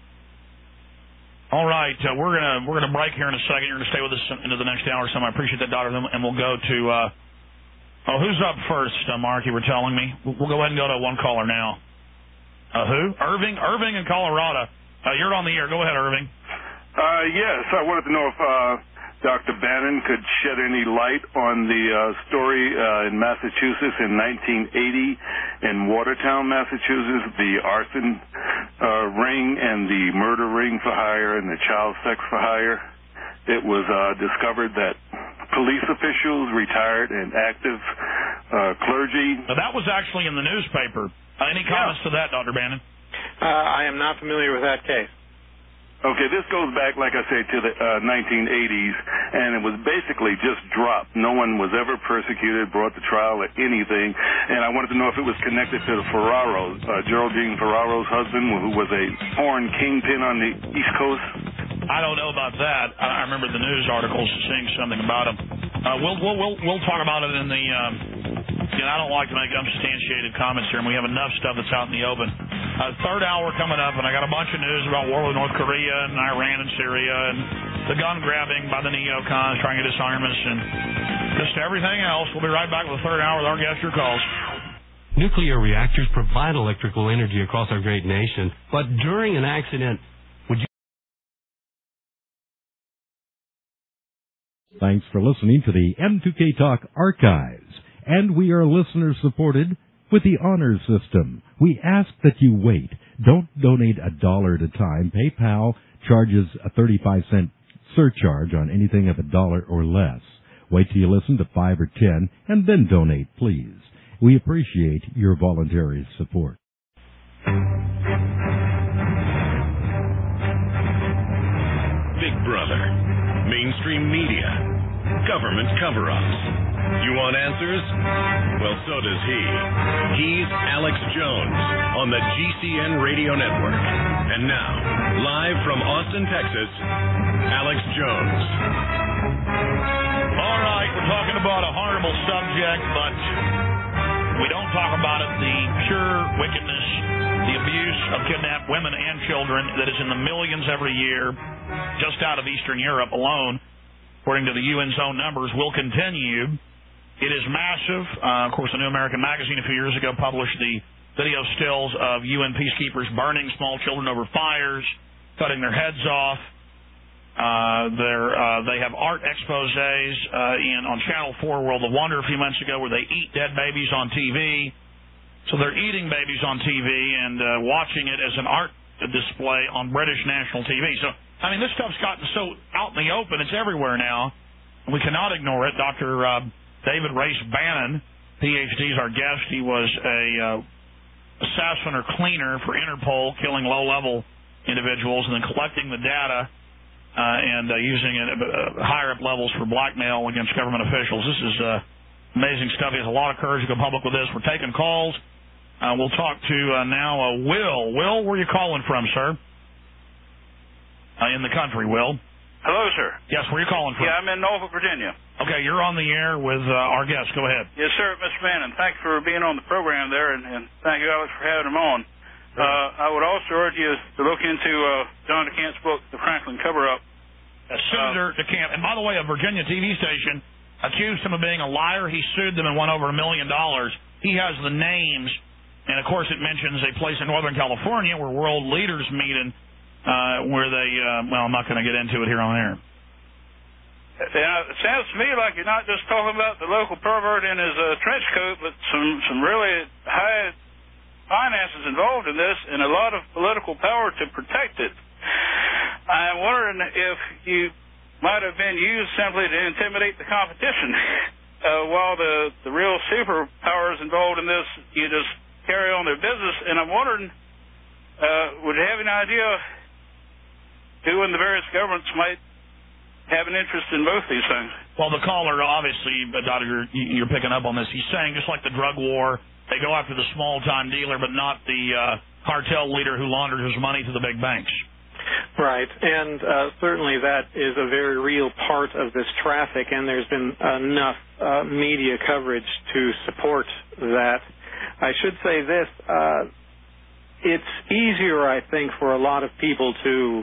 Speaker 1: All right, we're gonna break here in a second. You're gonna stay with us into the next hour or so. I appreciate that, Doctor, and we'll go to who's up first, Mark? You were telling me. We'll go ahead and go to one caller now. Who? Irving in Colorado. You're on the air. Go ahead, Irving.
Speaker 6: Yes, I wanted to know if Dr. Bannon could shed any light on the story in Massachusetts in 1980 in Watertown, Massachusetts, the arson ring and the murder ring for hire and the child sex for hire. It was discovered that police officials, retired and active clergy.
Speaker 1: Now, that was actually in the newspaper. Any comments to that, Dr. Bannon?
Speaker 2: I am not familiar with that case.
Speaker 6: Okay, this goes back, like I say, to the 1980s, and it was basically just dropped. No one was ever persecuted, brought to trial, or anything. And I wanted to know if it was connected to the Ferraros, Geraldine Ferraro's husband, who was a porn kingpin on the East Coast.
Speaker 1: I don't know about that. I remember the news articles seeing something about him. We'll talk about it in the. I don't like to make unsubstantiated comments here, and we have enough stuff that's out in the open. Third hour coming up, and I got a bunch of news about war with North Korea and Iran and Syria and the gun grabbing by the neocons trying to disarm us and just everything else. We'll be right back with the third hour with our guest, your calls.
Speaker 7: Nuclear reactors provide electrical energy across our great nation, but during an accident,
Speaker 3: Thanks for listening to the M2K Talk Archives. And we are listener-supported with the Honor System. We ask that you wait. Don't donate $1 at a time. PayPal charges a 35-cent surcharge on anything of $1 or less. Wait till you listen to 5 or 10, and then donate, please. We appreciate your voluntary support.
Speaker 5: Big Brother, mainstream media, government cover-ups. You want answers? Well, so does he. He's Alex Jones on the GCN Radio Network. And now, live from Austin, Texas, Alex Jones.
Speaker 1: All right, we're talking about a horrible subject, but we don't talk about it, the pure wickedness, the abuse of kidnapped women and children that is in the millions every year just out of Eastern Europe alone, according to the UN's own numbers, will continue. It is massive. Of course, the New American Magazine a few years ago published the video stills of UN peacekeepers burning small children over fires, cutting their heads off. They have art exposés on Channel 4 World of Wonder a few months ago where they eat dead babies on TV. So they're eating babies on TV and watching it as an art display on British national TV. So, I mean, this stuff's gotten so out in the open, it's everywhere now. We cannot ignore it. Dr. David Race Bannon, Ph.D., is our guest. He was a assassin or cleaner for Interpol, killing low-level individuals and then collecting the data and using it at higher-up levels for blackmail against government officials. This is amazing stuff. He has a lot of courage to go public with this. We're taking calls. We'll talk to now Will. Will, where are you calling from, sir? In the country, Will.
Speaker 8: Hello, sir.
Speaker 1: Yes, where are you calling from?
Speaker 8: Yeah, I'm in Norfolk, Virginia.
Speaker 1: Okay, you're on the air with our guest. Go ahead.
Speaker 8: Yes, sir, Mr. Bannon. Thanks for being on the program there, and thank you, Alex, for having him on. I would also urge you to look into John DeCamp's book, The Franklin Cover-Up.
Speaker 1: Senator DeCamp, and by the way, a Virginia TV station accused him of being a liar. He sued them and won over $1 million. He has the names, and of course it mentions a place in Northern California where world leaders meet and where they, well, I'm not going to get into it here on air.
Speaker 8: It sounds to me like you're not just talking about the local pervert in his trench coat, but some really high finances involved in this and a lot of political power to protect it. I'm wondering if you might have been used simply to intimidate the competition. While the real superpowers involved in this, you just carry on their business. And I'm wondering, would you have an idea who in the various governments might have an interest in both these things?
Speaker 1: Well, the caller, obviously, Doctor, you're picking up on this. He's saying just like the drug war, they go after the small-time dealer, but not the cartel leader who laundered his money to the big banks.
Speaker 2: Right, and certainly that is a very real part of this traffic, and there's been enough media coverage to support that. I should say this, it's easier, I think, for a lot of people to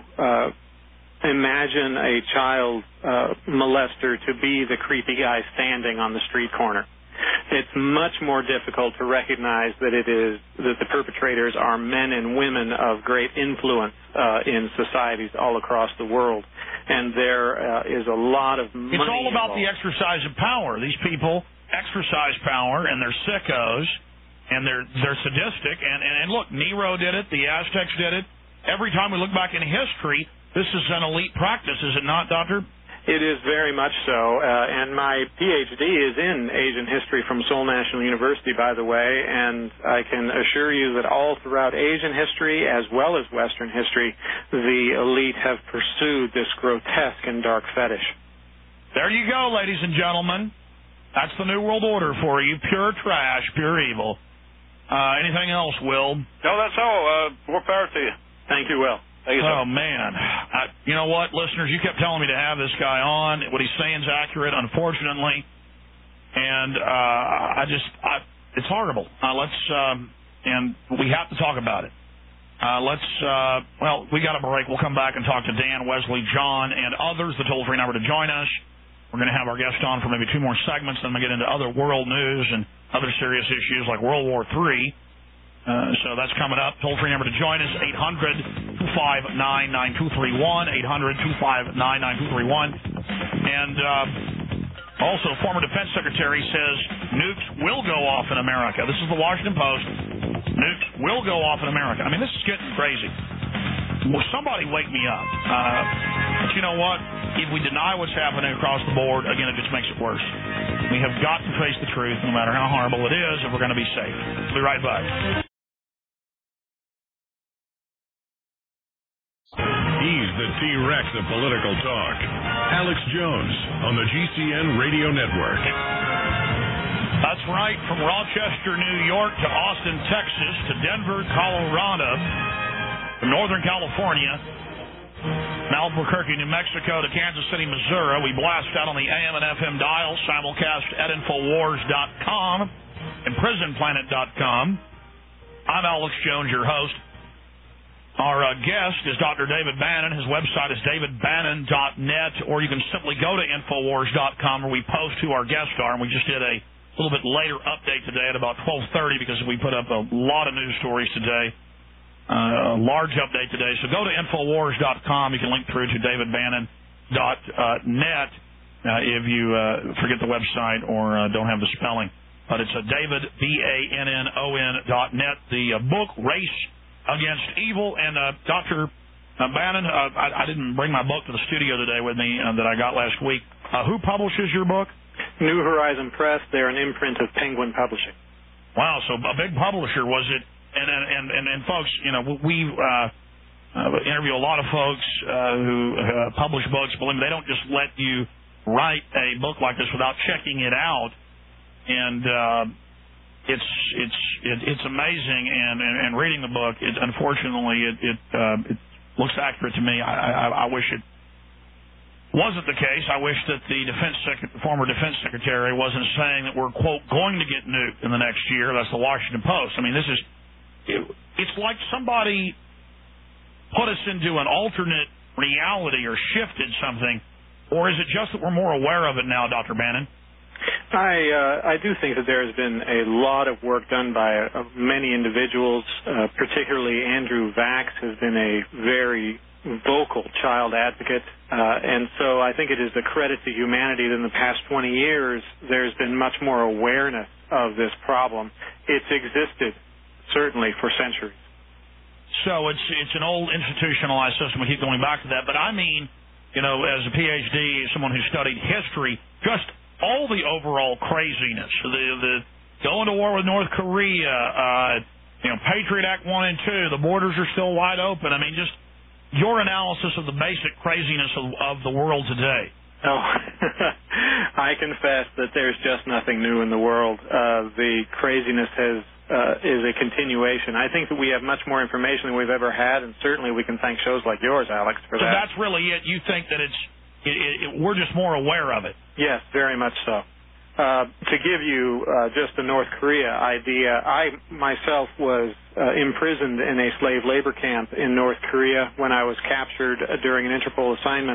Speaker 2: imagine a child molester to be the creepy guy standing on the street corner. It's much more difficult to recognize that the perpetrators are men and women of great influence in societies all across the world, and there is a lot of money.
Speaker 1: It's all about
Speaker 2: involved.
Speaker 1: the exercise of power. These people exercise power, and they're sickos, and they're sadistic. And look, Nero did it. The Aztecs did it. Every time we look back in history, this is an elite practice, is it not, Doctor?
Speaker 2: It is very much so, and my Ph.D. is in Asian history from Seoul National University, by the way, and I can assure you that all throughout Asian history, as well as Western history, the elite have pursued this grotesque and dark fetish.
Speaker 1: There you go, ladies and gentlemen. That's the New World Order for you. Pure trash, pure evil. Anything else, Will?
Speaker 8: No, that's all. More power to you.
Speaker 2: Thank you, Will.
Speaker 1: Oh, man. You know what, listeners? You kept telling me to have this guy on. What he's saying is accurate, unfortunately. And it's horrible. And we have to talk about it. We got a break. We'll come back and talk to Dan, Wesley, John, and others. The toll-free number to join us. We're going to have our guest on for maybe 2 more segments. Then we'll get into other world news and other serious issues like World War III. So that's coming up. Toll-free number to join us, 800-259-9231, 800-259-9231. And also, former Defense Secretary says nukes will go off in America. This is the Washington Post. Nukes will go off in America. I mean, this is getting crazy. Well, somebody wake me up. But you know what? If we deny what's happening across the board, again, it just makes it worse. We have got to face the truth, no matter how horrible it is, if we're going to be safe. We'll be right back.
Speaker 5: He's the T-Rex of political talk. Alex Jones on the GCN Radio Network.
Speaker 1: That's right. From Rochester, New York to Austin, Texas to Denver, Colorado, to Northern California, Albuquerque, New Mexico to Kansas City, Missouri. We blast out on the AM and FM dial, simulcast at Infowars.com and PrisonPlanet.com. I'm Alex Jones, your host. Our guest is Dr. David Bannon. His website is davidbannon.net, or you can simply go to Infowars.com where we post who our guests are. And we just did a little bit later update today at about 12:30 because we put up a lot of news stories today, a large update today. So go to Infowars.com. You can link through to davidbannon.net if you forget the website or don't have the spelling. But it's davidbannon.net. The book, Race Against Evil. And Dr. Bannon, I didn't bring my book to the studio today with me that I got last week. Who publishes your book?
Speaker 2: New Horizon Press. They're an imprint of Penguin Publishing.
Speaker 1: Wow, so a big publisher. Was it? And folks, you know, we interview a lot of folks who publish books. Believe me, they don't just let you write a book like this without checking it out. And it's amazing, and reading the book, unfortunately, it looks accurate to me. I wish it wasn't the case. I wish that the former defense secretary wasn't saying that we're, quote, going to get nuked in the next year. That's the Washington Post. I mean, this is it's like somebody put us into an alternate reality or shifted something, or is it just that we're more aware of it now, Dr. Bannon?
Speaker 2: I do think that there has been a lot of work done by many individuals, particularly Andrew Vax has been a very vocal child advocate, and so I think it is a credit to humanity that in the past 20 years there's been much more awareness of this problem. It's existed, certainly, for centuries.
Speaker 1: So it's an old institutionalized system. We keep going back to that. But I mean, you know, as a PhD, someone who studied history, just all the overall craziness, the going to war with North Korea, Patriot Act 1 and 2, the borders are still wide open. I mean, just your analysis of the basic craziness of the world today.
Speaker 2: Oh, I confess that there's just nothing new in the world. The craziness is a continuation. I think that we have much more information than we've ever had, and certainly we can thank shows like yours, Alex, for that.
Speaker 1: So that's really it. You think that we're just more aware of it?
Speaker 2: Yes, very much so. To give you just the North Korea idea, I myself was imprisoned in a slave labor camp in North Korea when I was captured during an Interpol assignment.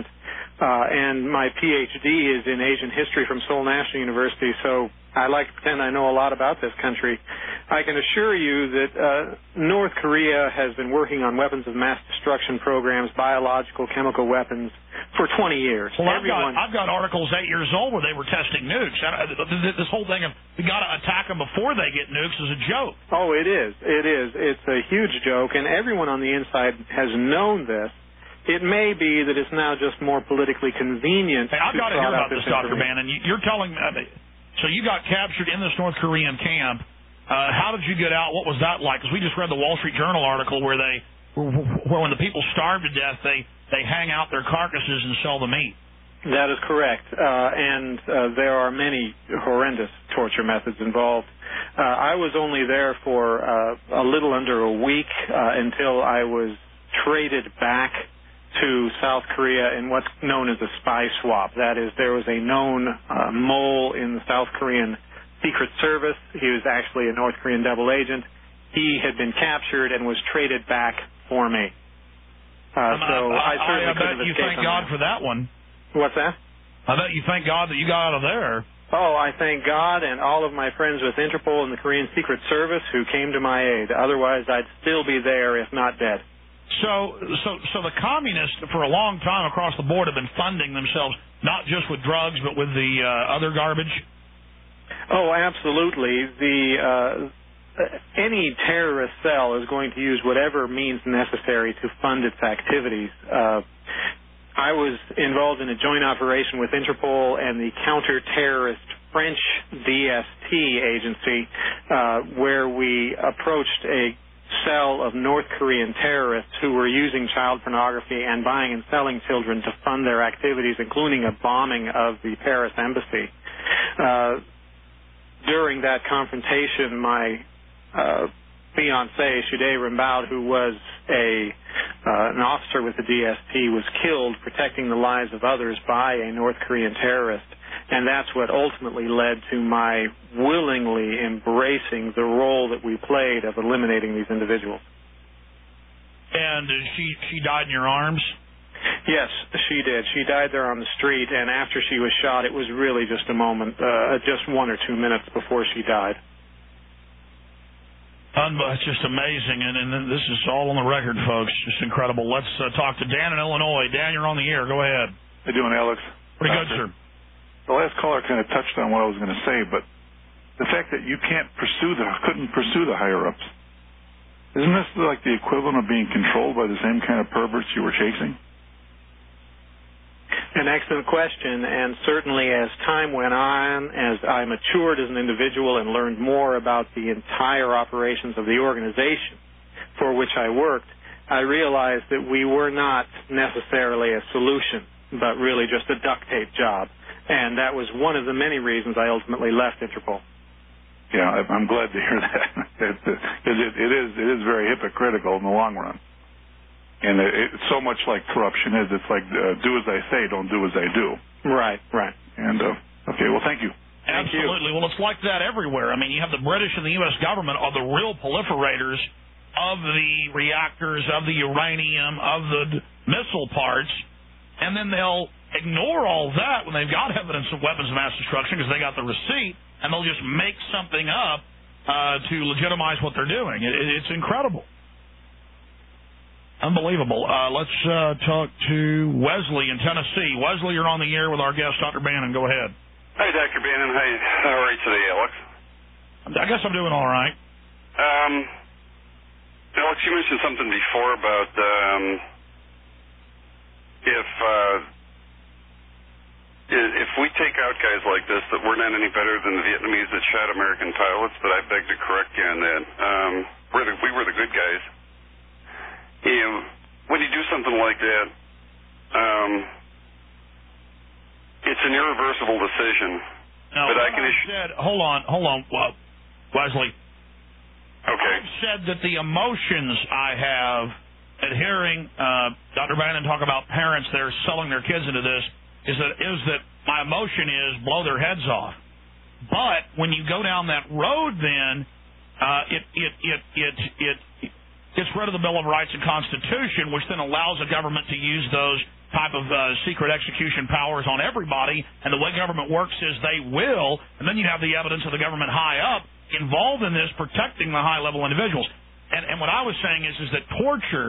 Speaker 2: And my PhD is in Asian history from Seoul National University, so I like to pretend I know a lot about this country. I can assure you that North Korea has been working on weapons of mass destruction programs, biological, chemical weapons, for 20 years.
Speaker 1: Well, I've got articles 8 years old where they were testing nukes. This whole thing of we got to attack them before they get nukes is a joke.
Speaker 2: Oh, it is. It is. It's a huge joke, and everyone on the inside has known this. It may be that it's now just more politically convenient.
Speaker 1: Hey, I've got to hear about this, Dr. Bannon. You're telling me, so you got captured in this North Korean camp. How did you get out? What was that like? Because we just read the Wall Street Journal article where when the people starve to death, they hang out their carcasses and sell the meat.
Speaker 2: That is correct, and there are many horrendous torture methods involved. I was only there for a little under a week until I was traded back to South Korea in what's known as a spy swap. That is, there was a known mole in the South Korean Secret Service. He was actually a North Korean double agent. He had been captured and was traded back for me. I
Speaker 1: bet you thank God for that one.
Speaker 2: What's that?
Speaker 1: I bet you thank God that you got out of there.
Speaker 2: Oh, I thank God and all of my friends with Interpol and the Korean Secret Service who came to my aid. Otherwise, I'd still be there, if not dead.
Speaker 1: So the communists for a long time across the board have been funding themselves not just with drugs but with the other garbage?
Speaker 2: Oh, absolutely. Any terrorist cell is going to use whatever means necessary to fund its activities. I was involved in a joint operation with Interpol and the counter-terrorist French DST agency where we approached a cell of North Korean terrorists who were using child pornography and buying and selling children to fund their activities, including a bombing of the Paris embassy. During that confrontation, my fiancée, Shudé Rimbaud, who was an officer with the DST, was killed protecting the lives of others by a North Korean terrorist. And that's what ultimately led to my willingly embracing the role that we played of eliminating these individuals.
Speaker 1: And she died in your arms?
Speaker 2: Yes, she did. She died there on the street, and after she was shot, it was really just a moment, just 1 or 2 minutes before she died.
Speaker 1: It's just amazing, and this is all on the record, folks. Just incredible. Let's talk to Dan in Illinois. Dan, you're on the air. Go ahead.
Speaker 6: How you doing, Alex?
Speaker 1: Pretty good, sir.
Speaker 6: The last caller kind of touched on what I was going to say, but the fact that you couldn't pursue the higher-ups, isn't this like the equivalent of being controlled by the same kind of perverts you were chasing?
Speaker 2: An excellent question, and certainly as time went on, as I matured as an individual and learned more about the entire operations of the organization for which I worked, I realized that we were not necessarily a solution, but really just a duct tape job. And that was one of the many reasons I ultimately left Interpol.
Speaker 6: Yeah, I'm glad to hear that. It is very hypocritical in the long run. And it's so much like corruption is. It's like do as I say, don't do as I do.
Speaker 2: Right.
Speaker 6: And, okay, well, thank you.
Speaker 1: Absolutely. Well, it's like that everywhere. I mean, you have the British and the U.S. government are the real proliferators of the reactors, of the uranium, of the missile parts, and then they'll ignore all that when they've got evidence of weapons of mass destruction because they got the receipt, and they'll just make something up to legitimize what they're doing. It's incredible. Unbelievable. Let's talk to Wesley in Tennessee. Wesley, you're on the air with our guest, Dr. Bannon. Go ahead.
Speaker 9: Hi, Dr. Bannon. How are you today, Alex?
Speaker 1: I guess I'm doing all right.
Speaker 9: Alex, you mentioned something before about if we take out guys like this, that we're not any better than the Vietnamese that shot American pilots, but I beg to correct you on that. We were the good guys. When you do something like that, it's an irreversible decision.
Speaker 1: No,
Speaker 9: but I can
Speaker 1: hold on, Wesley.
Speaker 9: Okay.
Speaker 1: I've said that the emotions I have at hearing Dr. Bannon talk about parents that are selling their kids into this is that my emotion is blow their heads off. But when you go down that road, then it gets rid of the Bill of Rights and Constitution, which then allows a government to use those type of secret execution powers on everybody. And the way government works is they will, and then you have the evidence of the government high up involved in this, protecting the high-level individuals. And what I was saying is that torture,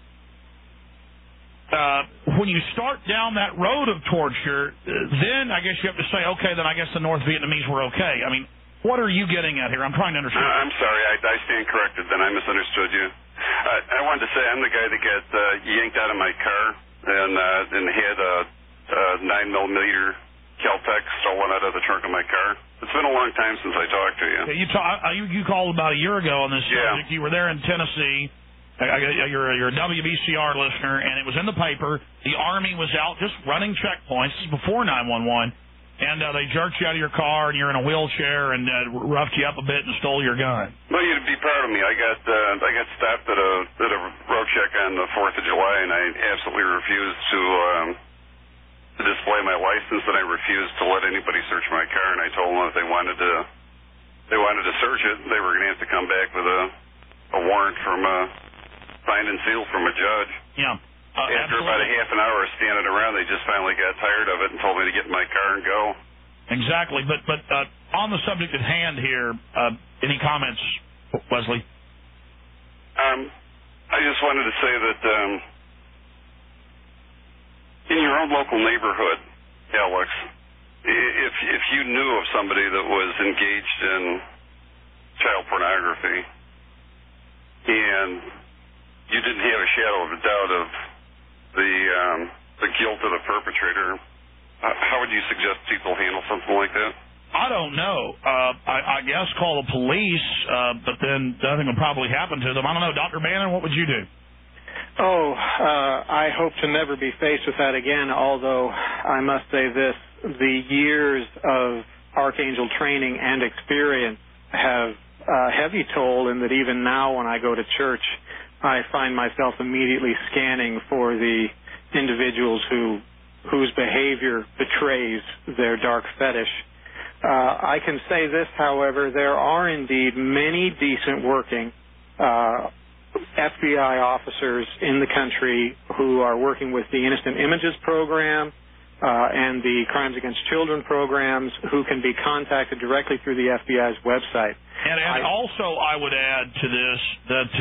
Speaker 1: when you start down that road of torture, then I guess you have to say, okay, then I guess the North Vietnamese were okay. I mean, what are you getting at here? I'm trying to understand.
Speaker 9: I'm sorry. I stand corrected. Then I misunderstood you. I wanted to say I'm the guy that got yanked out of my car and had a 9mm Kel-Tec stolen out of the trunk of my car. It's been a long time since I talked to you.
Speaker 1: You called about a year ago on this subject.
Speaker 9: Yeah.
Speaker 1: You were there in Tennessee. You're a WBCR listener, and it was in the paper. The Army was out just running checkpoints. This is before 911. And they jerked you out of your car, and you're in a wheelchair, and roughed you up a bit and stole your gun.
Speaker 9: Well, you'd be proud of me. I got stopped at a road check on the 4th of July, and I absolutely refused to display my license, and I refused to let anybody search my car. And I told them if they wanted to search it, they were going to have to come back with a warrant from signed and sealed from a judge.
Speaker 1: Yeah.
Speaker 9: After about a half an hour of standing around, they just finally got tired of it and told me to get in my car and go.
Speaker 1: Exactly. But on the subject at hand here, any comments, Wesley?
Speaker 9: I just wanted to say that in your own local neighborhood, Alex, if you knew of somebody that was engaged in child pornography and you didn't have a shadow of a doubt of the guilt of the perpetrator, how would you suggest people handle something like that?
Speaker 1: I don't know. I guess call the police, but then nothing will probably happen to them. I don't know. Dr. Bannon, what would you do?
Speaker 2: I hope to never be faced with that again, although I must say this, the years of Archangel training and experience have a heavy toll in that even now when I go to church, I find myself immediately scanning for the individuals whose behavior betrays their dark fetish. I can say this, however, there are indeed many decent working FBI officers in the country who are working with the Innocent Images program and the Crimes Against Children programs who can be contacted directly through the FBI's website.
Speaker 1: And also I would add to this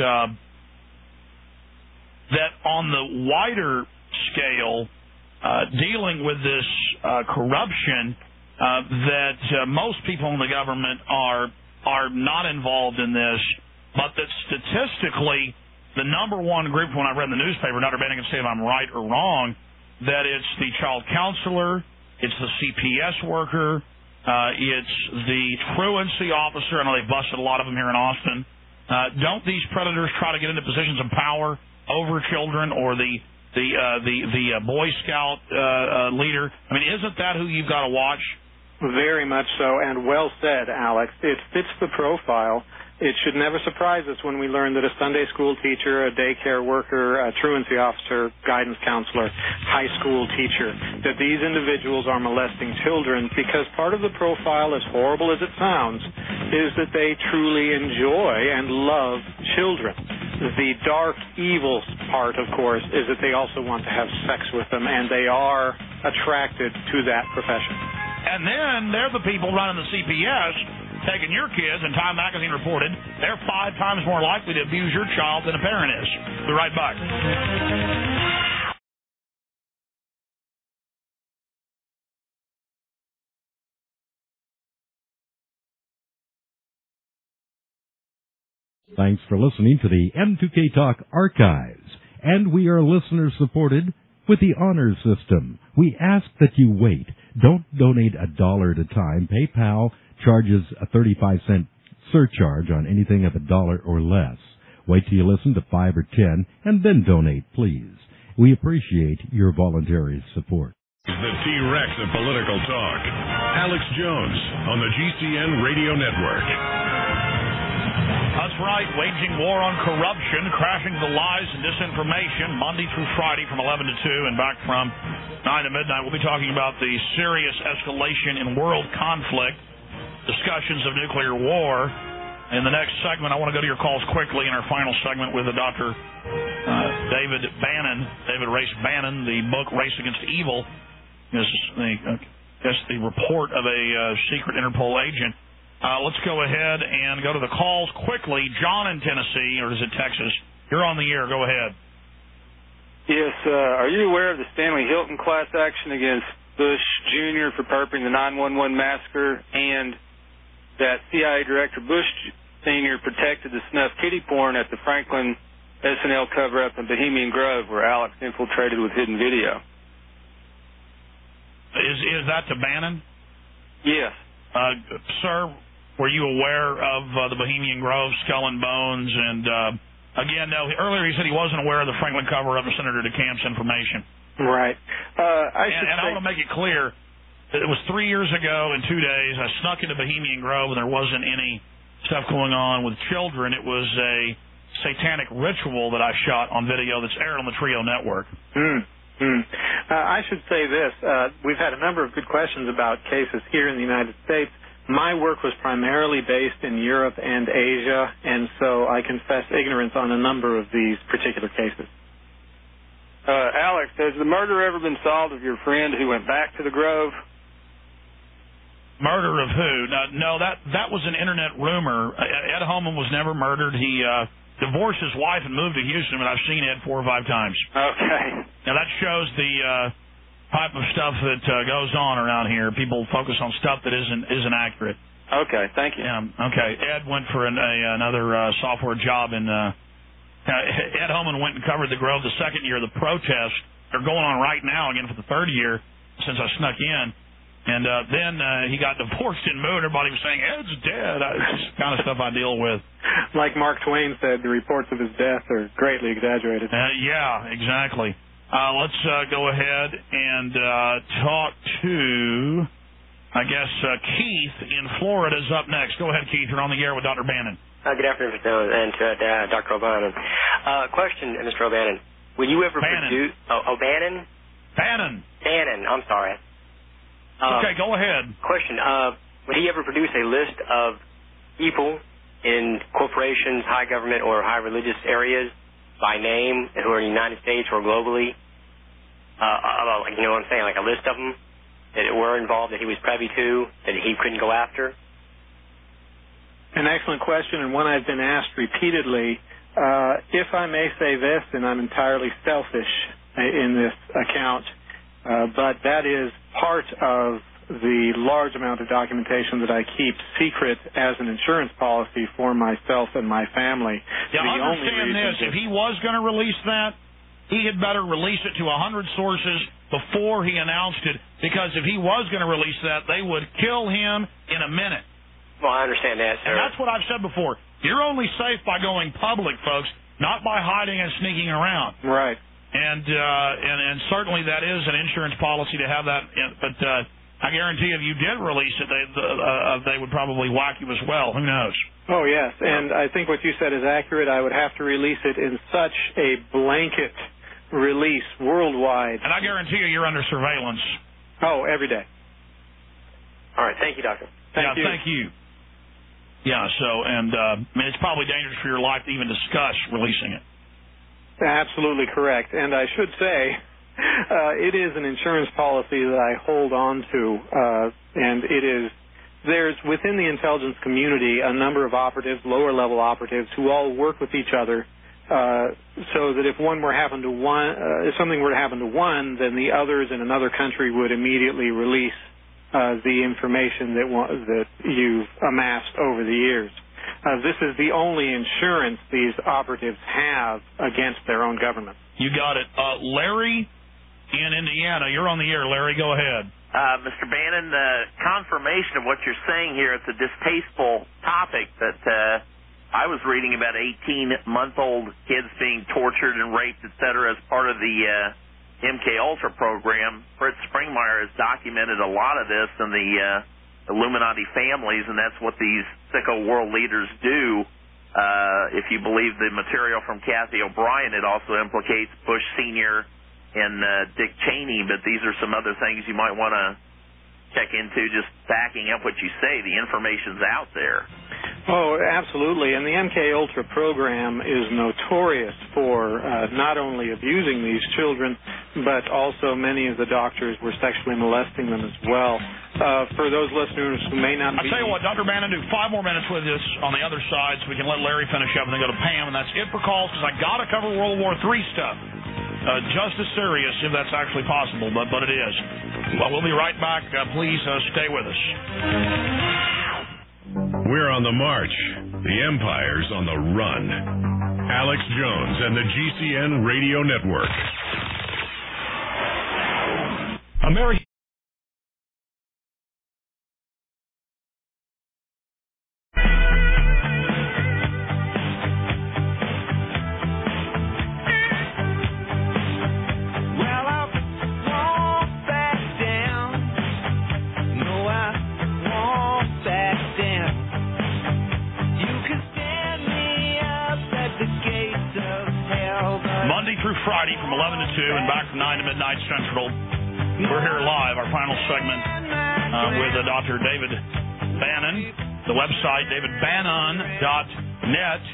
Speaker 1: that on the wider scale, dealing with this corruption, that most people in the government are not involved in this, but that statistically the number one group, when I read in the newspaper, Dr. Bannon can say if I'm right or wrong, that it's the child counselor, it's the CPS worker, it's the truancy officer. I know they busted a lot of them here in Austin. Don't these predators try to get into positions of power over children, or the Boy Scout leader? I mean, isn't that who you've got to watch?
Speaker 2: Very much so, and well said, Alex. It fits the profile. It should never surprise us when we learn that a Sunday school teacher, a daycare worker, a truancy officer, guidance counselor, high school teacher, that these individuals are molesting children, because part of the profile, as horrible as it sounds, is that they truly enjoy and love children. The dark evil part, of course, is that they also want to have sex with them, and they are attracted to that profession.
Speaker 1: And then they're the people running the CPS, taking your kids, and Time Magazine reported they're 5 times more likely to abuse your child than a parent is. Be right back.
Speaker 3: Thanks for listening to the M2K Talk Archives. And we are listener-supported with the Honor System. We ask that you wait. Don't donate $1 at a time. PayPal charges a 35-cent surcharge on anything of $1 or less. Wait till you listen to 5 or 10, and then donate, please. We appreciate your voluntary support.
Speaker 5: The T-Rex of political talk. Alex Jones on the GCN Radio Network.
Speaker 1: That's right, waging war on corruption, crashing the lies and disinformation, Monday through Friday from 11 to 2 and back from 9 to midnight. We'll be talking about the serious escalation in world conflict, discussions of nuclear war. In the next segment, I want to go to your calls quickly in our final segment with Dr. David Race Bannon. The book, Race Against Evil, is the report of a secret Interpol agent. Let's go ahead and go to the calls quickly. John in Tennessee, or is it Texas? You're on the air. Go ahead.
Speaker 10: Yes. Are you aware of the Stanley Hilton class action against Bush Jr. for perpetrating the 9/11 massacre, and that CIA Director Bush Sr. protected the snuff kitty porn at the Franklin SNL cover-up in Bohemian Grove, where Alex infiltrated with hidden video?
Speaker 1: Is that to Bannon?
Speaker 10: Yes.
Speaker 1: Sir, were you aware of the Bohemian Grove, Skull and Bones, and again, no, earlier he said he wasn't aware of the Franklin cover-up of Senator DeCamp's information.
Speaker 2: Right.
Speaker 1: I want to make it clear that it was 3 years ago in 2 days. I snuck into Bohemian Grove, and there wasn't any stuff going on with children. It was a satanic ritual that I shot on video that's aired on the Trio Network.
Speaker 2: I should say this. We've had a number of good questions about cases here in the United States. My work was primarily based in Europe and Asia, and so I confess ignorance on a number of these particular cases.
Speaker 10: Alex, has the murder ever been solved of your friend who went back to the Grove?
Speaker 1: Murder of who? No, that was an internet rumor. Ed Homan was never murdered. He divorced his wife and moved to Houston, but I've seen Ed 4 or 5 times.
Speaker 10: Okay.
Speaker 1: Now, that shows the type of stuff that goes on around here. People focus on stuff that isn't accurate.
Speaker 10: Okay, thank you.
Speaker 1: Yeah, okay. Ed went for another software job, and Ed Homan went and covered the Grove the second year of the protests. They're going on right now again for the third year since I snuck in. And then he got divorced and moved. Everybody was saying, Ed's dead. It's just kind of stuff I deal with.
Speaker 2: Like Mark Twain said, the reports of his death are greatly exaggerated.
Speaker 1: Yeah, exactly. Let's go ahead and talk to, I guess, Keith in Florida is up next. Go ahead, Keith. You're on the air with Dr. Bannon.
Speaker 11: Good afternoon, Mr. Jones, and Dr. O'Bannon. Question, Mr. O'Bannon. Will you ever produce... O'Bannon?
Speaker 1: Bannon.
Speaker 11: Bannon, I'm sorry.
Speaker 1: Okay, go ahead.
Speaker 11: Question, would he ever produce a list of people in corporations, high government, or high religious areas by name who are in the United States or globally? You know what I'm saying, like a list of them that were involved that he was privy to, that he couldn't go after?
Speaker 2: An excellent question, and one I've been asked repeatedly. If I may say this, and I'm entirely selfish in this account, but that is part of the large amount of documentation that I keep secret as an insurance policy for myself and my family.
Speaker 1: Yeah, understand this. If he was going to release that, he had better release it to 100 sources before he announced it, because if he was going to release that, they would kill him in a minute.
Speaker 11: Well, I understand that, sir.
Speaker 1: And that's what I've said before. You're only safe by going public, folks, not by hiding and sneaking around.
Speaker 2: Right.
Speaker 1: And certainly that is an insurance policy to have that. But I guarantee if you did release it, they would probably whack you as well. Who knows?
Speaker 2: Oh, yes. And I think what you said is accurate. I would have to release it in such a blanket release worldwide.
Speaker 1: And I guarantee you're under surveillance.
Speaker 2: Oh, every day.
Speaker 11: All right. Thank you, Doctor.
Speaker 2: Thank you.
Speaker 1: Thank you. Yeah, so, and I mean, it's probably dangerous for your life to even discuss releasing it.
Speaker 2: Absolutely correct. And I should say, it is an insurance policy that I hold on to, and there's within the intelligence community a number of operatives, lower-level operatives, who all work with each other, so that if something were to happen to one, then the others in another country would immediately release the information that you've amassed over the years. This is the only insurance these operatives have against their own government.
Speaker 1: You got it. Larry in Indiana, you're on the air. Larry, go ahead.
Speaker 12: Mr. Bannon, confirmation of what you're saying here. It's a distasteful topic that I was reading about 18-month-old kids being tortured and raped, et cetera, as part of the MK Ultra program. Fritz Springmeier has documented a lot of this in the Illuminati families, and that's what these sicko world leaders do. If you believe the material from Kathy O'Brien, it also implicates Bush Sr. and Dick Cheney, but these are some other things you might want to check into, just backing up what you say. The information's out there.
Speaker 2: Oh, absolutely. And the MK Ultra program is notorious for not only abusing these children, but also many of the doctors were sexually molesting them as well. For those listeners who may not be...
Speaker 1: I'll tell you what, Dr. Bannon, do 5 more minutes with us on the other side so we can let Larry finish up and then go to Pam, and that's it for calls, because I got to cover World War III stuff. Just as serious, if that's actually possible, but it is. Well, we'll be right back. Please stay with us.
Speaker 5: We're on the march. The Empire's on the run. Alex Jones and the GCN Radio Network.
Speaker 1: American. Friday from 11 to 2 and back from 9 to midnight Central. We're here live, our final segment with Dr. David Bannon. The website, davidbannon.net.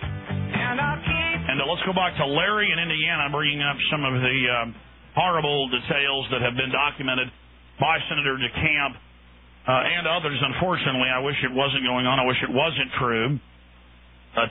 Speaker 1: And let's go back to Larry in Indiana, bringing up some of the horrible details that have been documented by Senator DeCamp and others. Unfortunately, I wish it wasn't going on. I wish it wasn't true. But...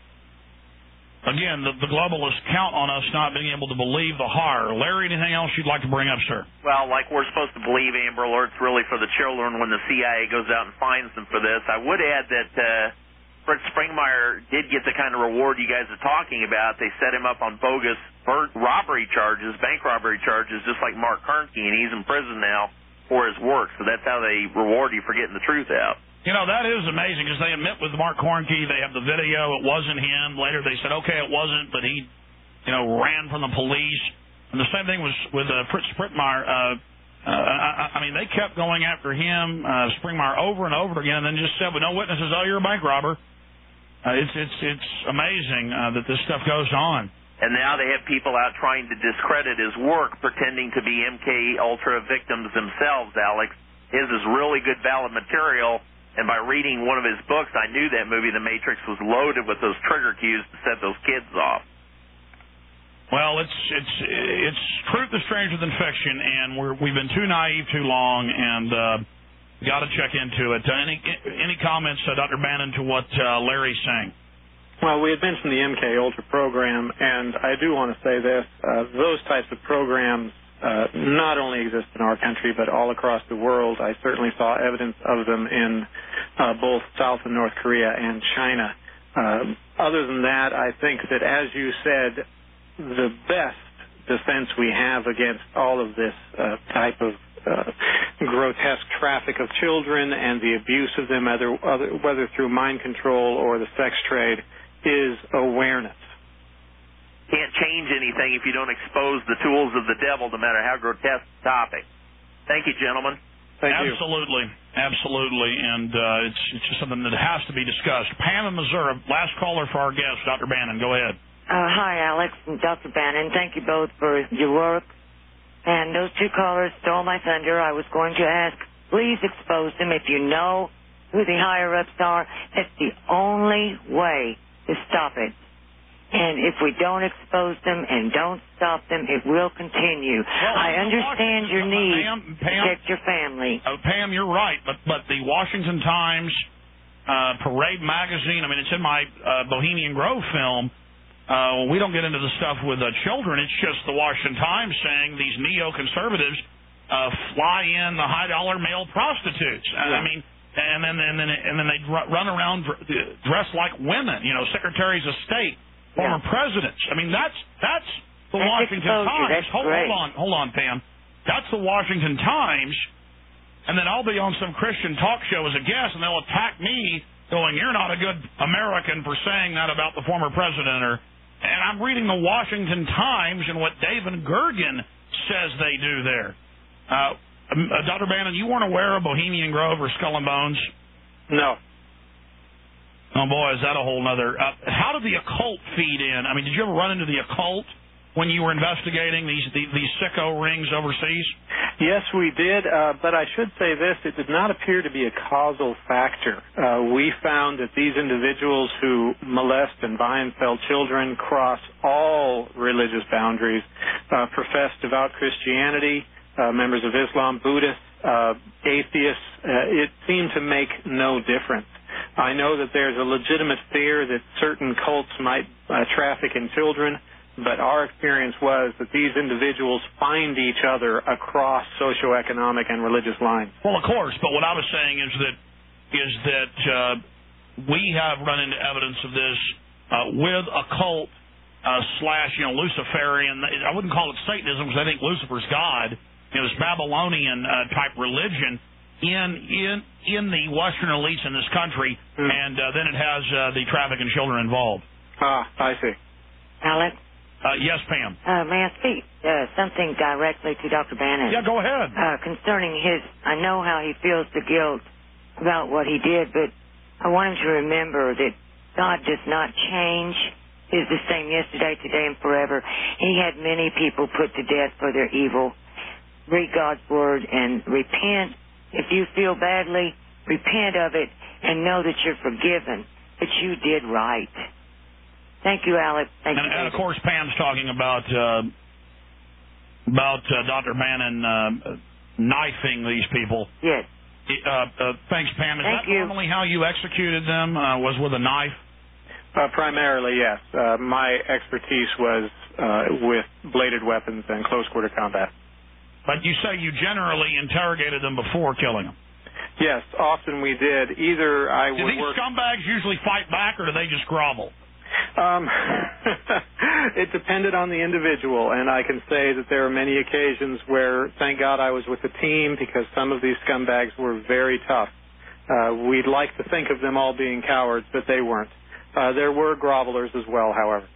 Speaker 1: again, the globalists count on us not being able to believe the horror. Larry, anything else you'd like to bring up, sir?
Speaker 12: Well, like we're supposed to believe Amber Alert's really for the children when the CIA goes out and finds them for this. I would add that Fritz Springmeier did get the kind of reward you guys are talking about. They set him up on bogus bank robbery charges, just like Mark Kernke, and he's in prison now for his work. So that's how they reward you for getting the truth out.
Speaker 1: You know, that is amazing, because they admit with Mark Kernke, they have the video, it wasn't him. Later they said, okay, it wasn't, but he, ran from the police. And the same thing was with Fritz Springmeier. I mean, they kept going after him, Springmeier, over and over again, and then just said with no witnesses, oh, you're a bank robber. It's amazing that this stuff goes on.
Speaker 12: And now they have people out trying to discredit his work, pretending to be MK Ultra victims themselves, Alex. His is really good, valid material. And by reading one of his books, I knew that movie, The Matrix, was loaded with those trigger cues to set those kids off.
Speaker 1: Well, it's truth is stranger than fiction, and we've been too naive too long, and got to check into it. Any comments, Dr. Bannon, to what Larry's saying?
Speaker 2: Well, we had mentioned the MK Ultra program, and I do want to say this: those types of programs not only exist in our country, but all across the world. I certainly saw evidence of them in both South and North Korea and China. Other than that, I think that, as you said, the best defense we have against all of this type of grotesque traffic of children and the abuse of them, whether through mind control or the sex trade, is awareness.
Speaker 12: Can't change anything if you don't expose the tools of the devil, no matter how grotesque the topic. Thank you, gentlemen.
Speaker 2: Thank you.
Speaker 1: Absolutely, and it's just something that has to be discussed. Pam in Missouri, last caller for our guest, Dr. Bannon. Go ahead.
Speaker 13: Hi, Alex and Dr. Bannon. Thank you both for your work. And those two callers stole my thunder. I was going to ask, please expose them if you know who the higher-ups are. That's the only way to stop it. And if we don't expose them and don't stop them, it will continue.
Speaker 1: Well,
Speaker 13: I understand your need
Speaker 1: Pam,
Speaker 13: to protect your family.
Speaker 1: Pam, you're right, but the Washington Times, Parade Magazine, I mean, it's in my Bohemian Grove film. We don't get into the stuff with children. It's just the Washington Times saying these neoconservatives fly in the high-dollar male prostitutes. I mean, and then they run around dressed like women, secretaries of state. Former presidents. I mean, that's the Washington Times. Hold on, Pam. That's the Washington Times, and then I'll be on some Christian talk show as a guest, and they'll attack me, going, "You're not a good American for saying that about the former president." And I'm reading the Washington Times and what David Gergen says they do there. Dr. Bannon, you weren't aware of Bohemian Grove or Skull and Bones?
Speaker 2: No.
Speaker 1: Oh, boy, is that a whole nother... how did the occult feed in? I mean, did you ever run into the occult when you were investigating these sicko rings overseas?
Speaker 2: Yes, we did, but I should say this. It did not appear to be a causal factor. We found that these individuals who molest and buy and sell children cross all religious boundaries, profess devout Christianity, members of Islam, Buddhists, atheists. It seemed to make no difference. I know that there's a legitimate fear that certain cults might traffic in children, but our experience was that these individuals find each other across socioeconomic and religious lines.
Speaker 1: Well, of course, but what I was saying is that we have run into evidence of this with occult slash Luciferian. I wouldn't call it Satanism because I think Lucifer's God. This Babylonian type religion in the Western elites in this country, and then it has the trafficking children involved.
Speaker 2: I see.
Speaker 13: Alex?
Speaker 1: Yes, Pam.
Speaker 13: May I speak something directly to Dr. Bannon?
Speaker 1: Yeah, go ahead.
Speaker 13: Concerning I know how he feels the guilt about what he did, but I want him to remember that God does not change. He's the same yesterday, today, and forever. He had many people put to death for their evil. Read God's Word and repent. If you feel badly, repent of it and know that you're forgiven, that you did right. Thank you, Alex. Thank you.
Speaker 1: And of course, Pam's talking about Dr. Bannon knifing these people.
Speaker 13: Yes.
Speaker 1: Thanks, Pam. Is
Speaker 13: Thank
Speaker 1: that
Speaker 13: you.
Speaker 1: normally how you executed them? Was with a knife?
Speaker 2: Primarily, yes. My expertise was with bladed weapons and close-quarter combat.
Speaker 1: But you say you generally interrogated them before killing them?
Speaker 2: Yes, often we did. Either I would
Speaker 1: Do these scumbags usually fight back, or do they just grovel?
Speaker 2: It depended on the individual, and I can say that there are many occasions where, thank God, I was with the team because some of these scumbags were very tough. We'd like to think of them all being cowards, but they weren't. There were grovelers as well, however.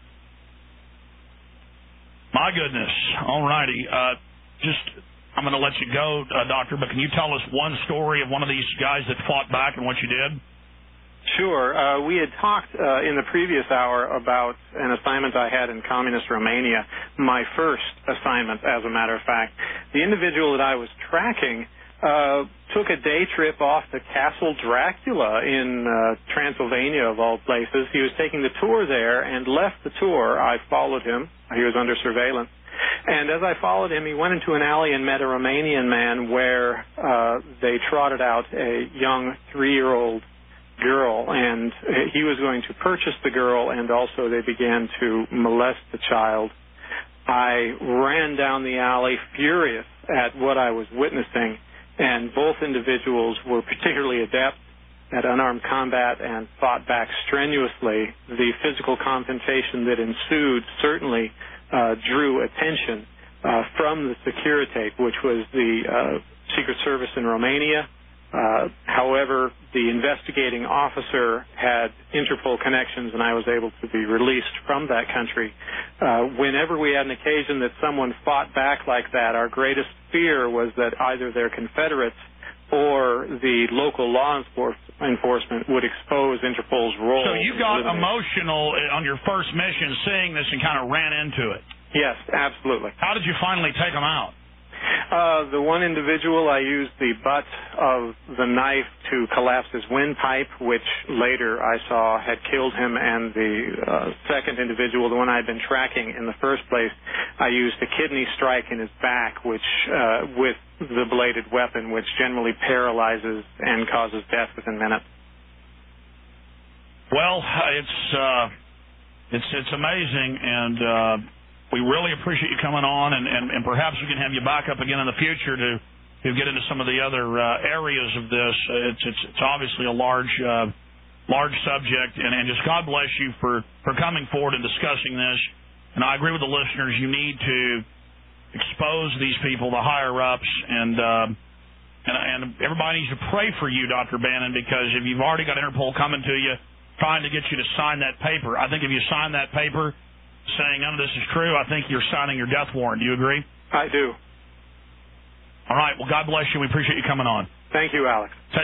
Speaker 1: My goodness. All righty. I'm going to let you go, Doctor, but can you tell us one story of one of these guys that fought back and what you did?
Speaker 2: Sure. We had talked in the previous hour about an assignment I had in communist Romania, my first assignment, as a matter of fact. The individual that I was tracking took a day trip off to Castle Dracula in Transylvania, of all places. He was taking the tour there and left the tour. I followed him. He was under surveillance. And as I followed him, he went into an alley and met a Romanian man where they trotted out a young 3-year-old girl, and he was going to purchase the girl, and also they began to molest the child. I ran down the alley furious at what I was witnessing, and both individuals were particularly adept at unarmed combat and fought back strenuously. The physical confrontation that ensued certainly drew attention from the Securitate, which was the Secret Service in Romania. However, the investigating officer had Interpol connections, and I was able to be released from that country. Whenever we had an occasion that someone fought back like that, our greatest fear was that either their Confederates or the local law enforcement would expose Interpol's role.
Speaker 1: So you got emotional on your first mission seeing this and kind of ran into it.
Speaker 2: Yes, absolutely.
Speaker 1: How did you finally take them out?
Speaker 2: The one individual, I used the butt of the knife to collapse his windpipe, which later I saw had killed him, and the second individual, the one I had been tracking in the first place, I used a kidney strike in his back, which with the bladed weapon, which generally paralyzes and causes death within minutes.
Speaker 1: Well, it's amazing, and we really appreciate you coming on, and perhaps we can have you back up again in the future to get into some of the other areas of this. It's obviously a large subject, and just God bless you for coming forward and discussing this. And I agree with the listeners. You need to expose these people, the higher ups, and everybody needs to pray for you, Dr. Bannon, because if you've already got Interpol coming to you trying to get you to sign that paper, I think if you sign that paper saying none of this is true, I think you're signing your death warrant. Do you agree?
Speaker 2: I do.
Speaker 1: All right. Well, God bless you. We appreciate you coming on.
Speaker 2: Thank you, Alex.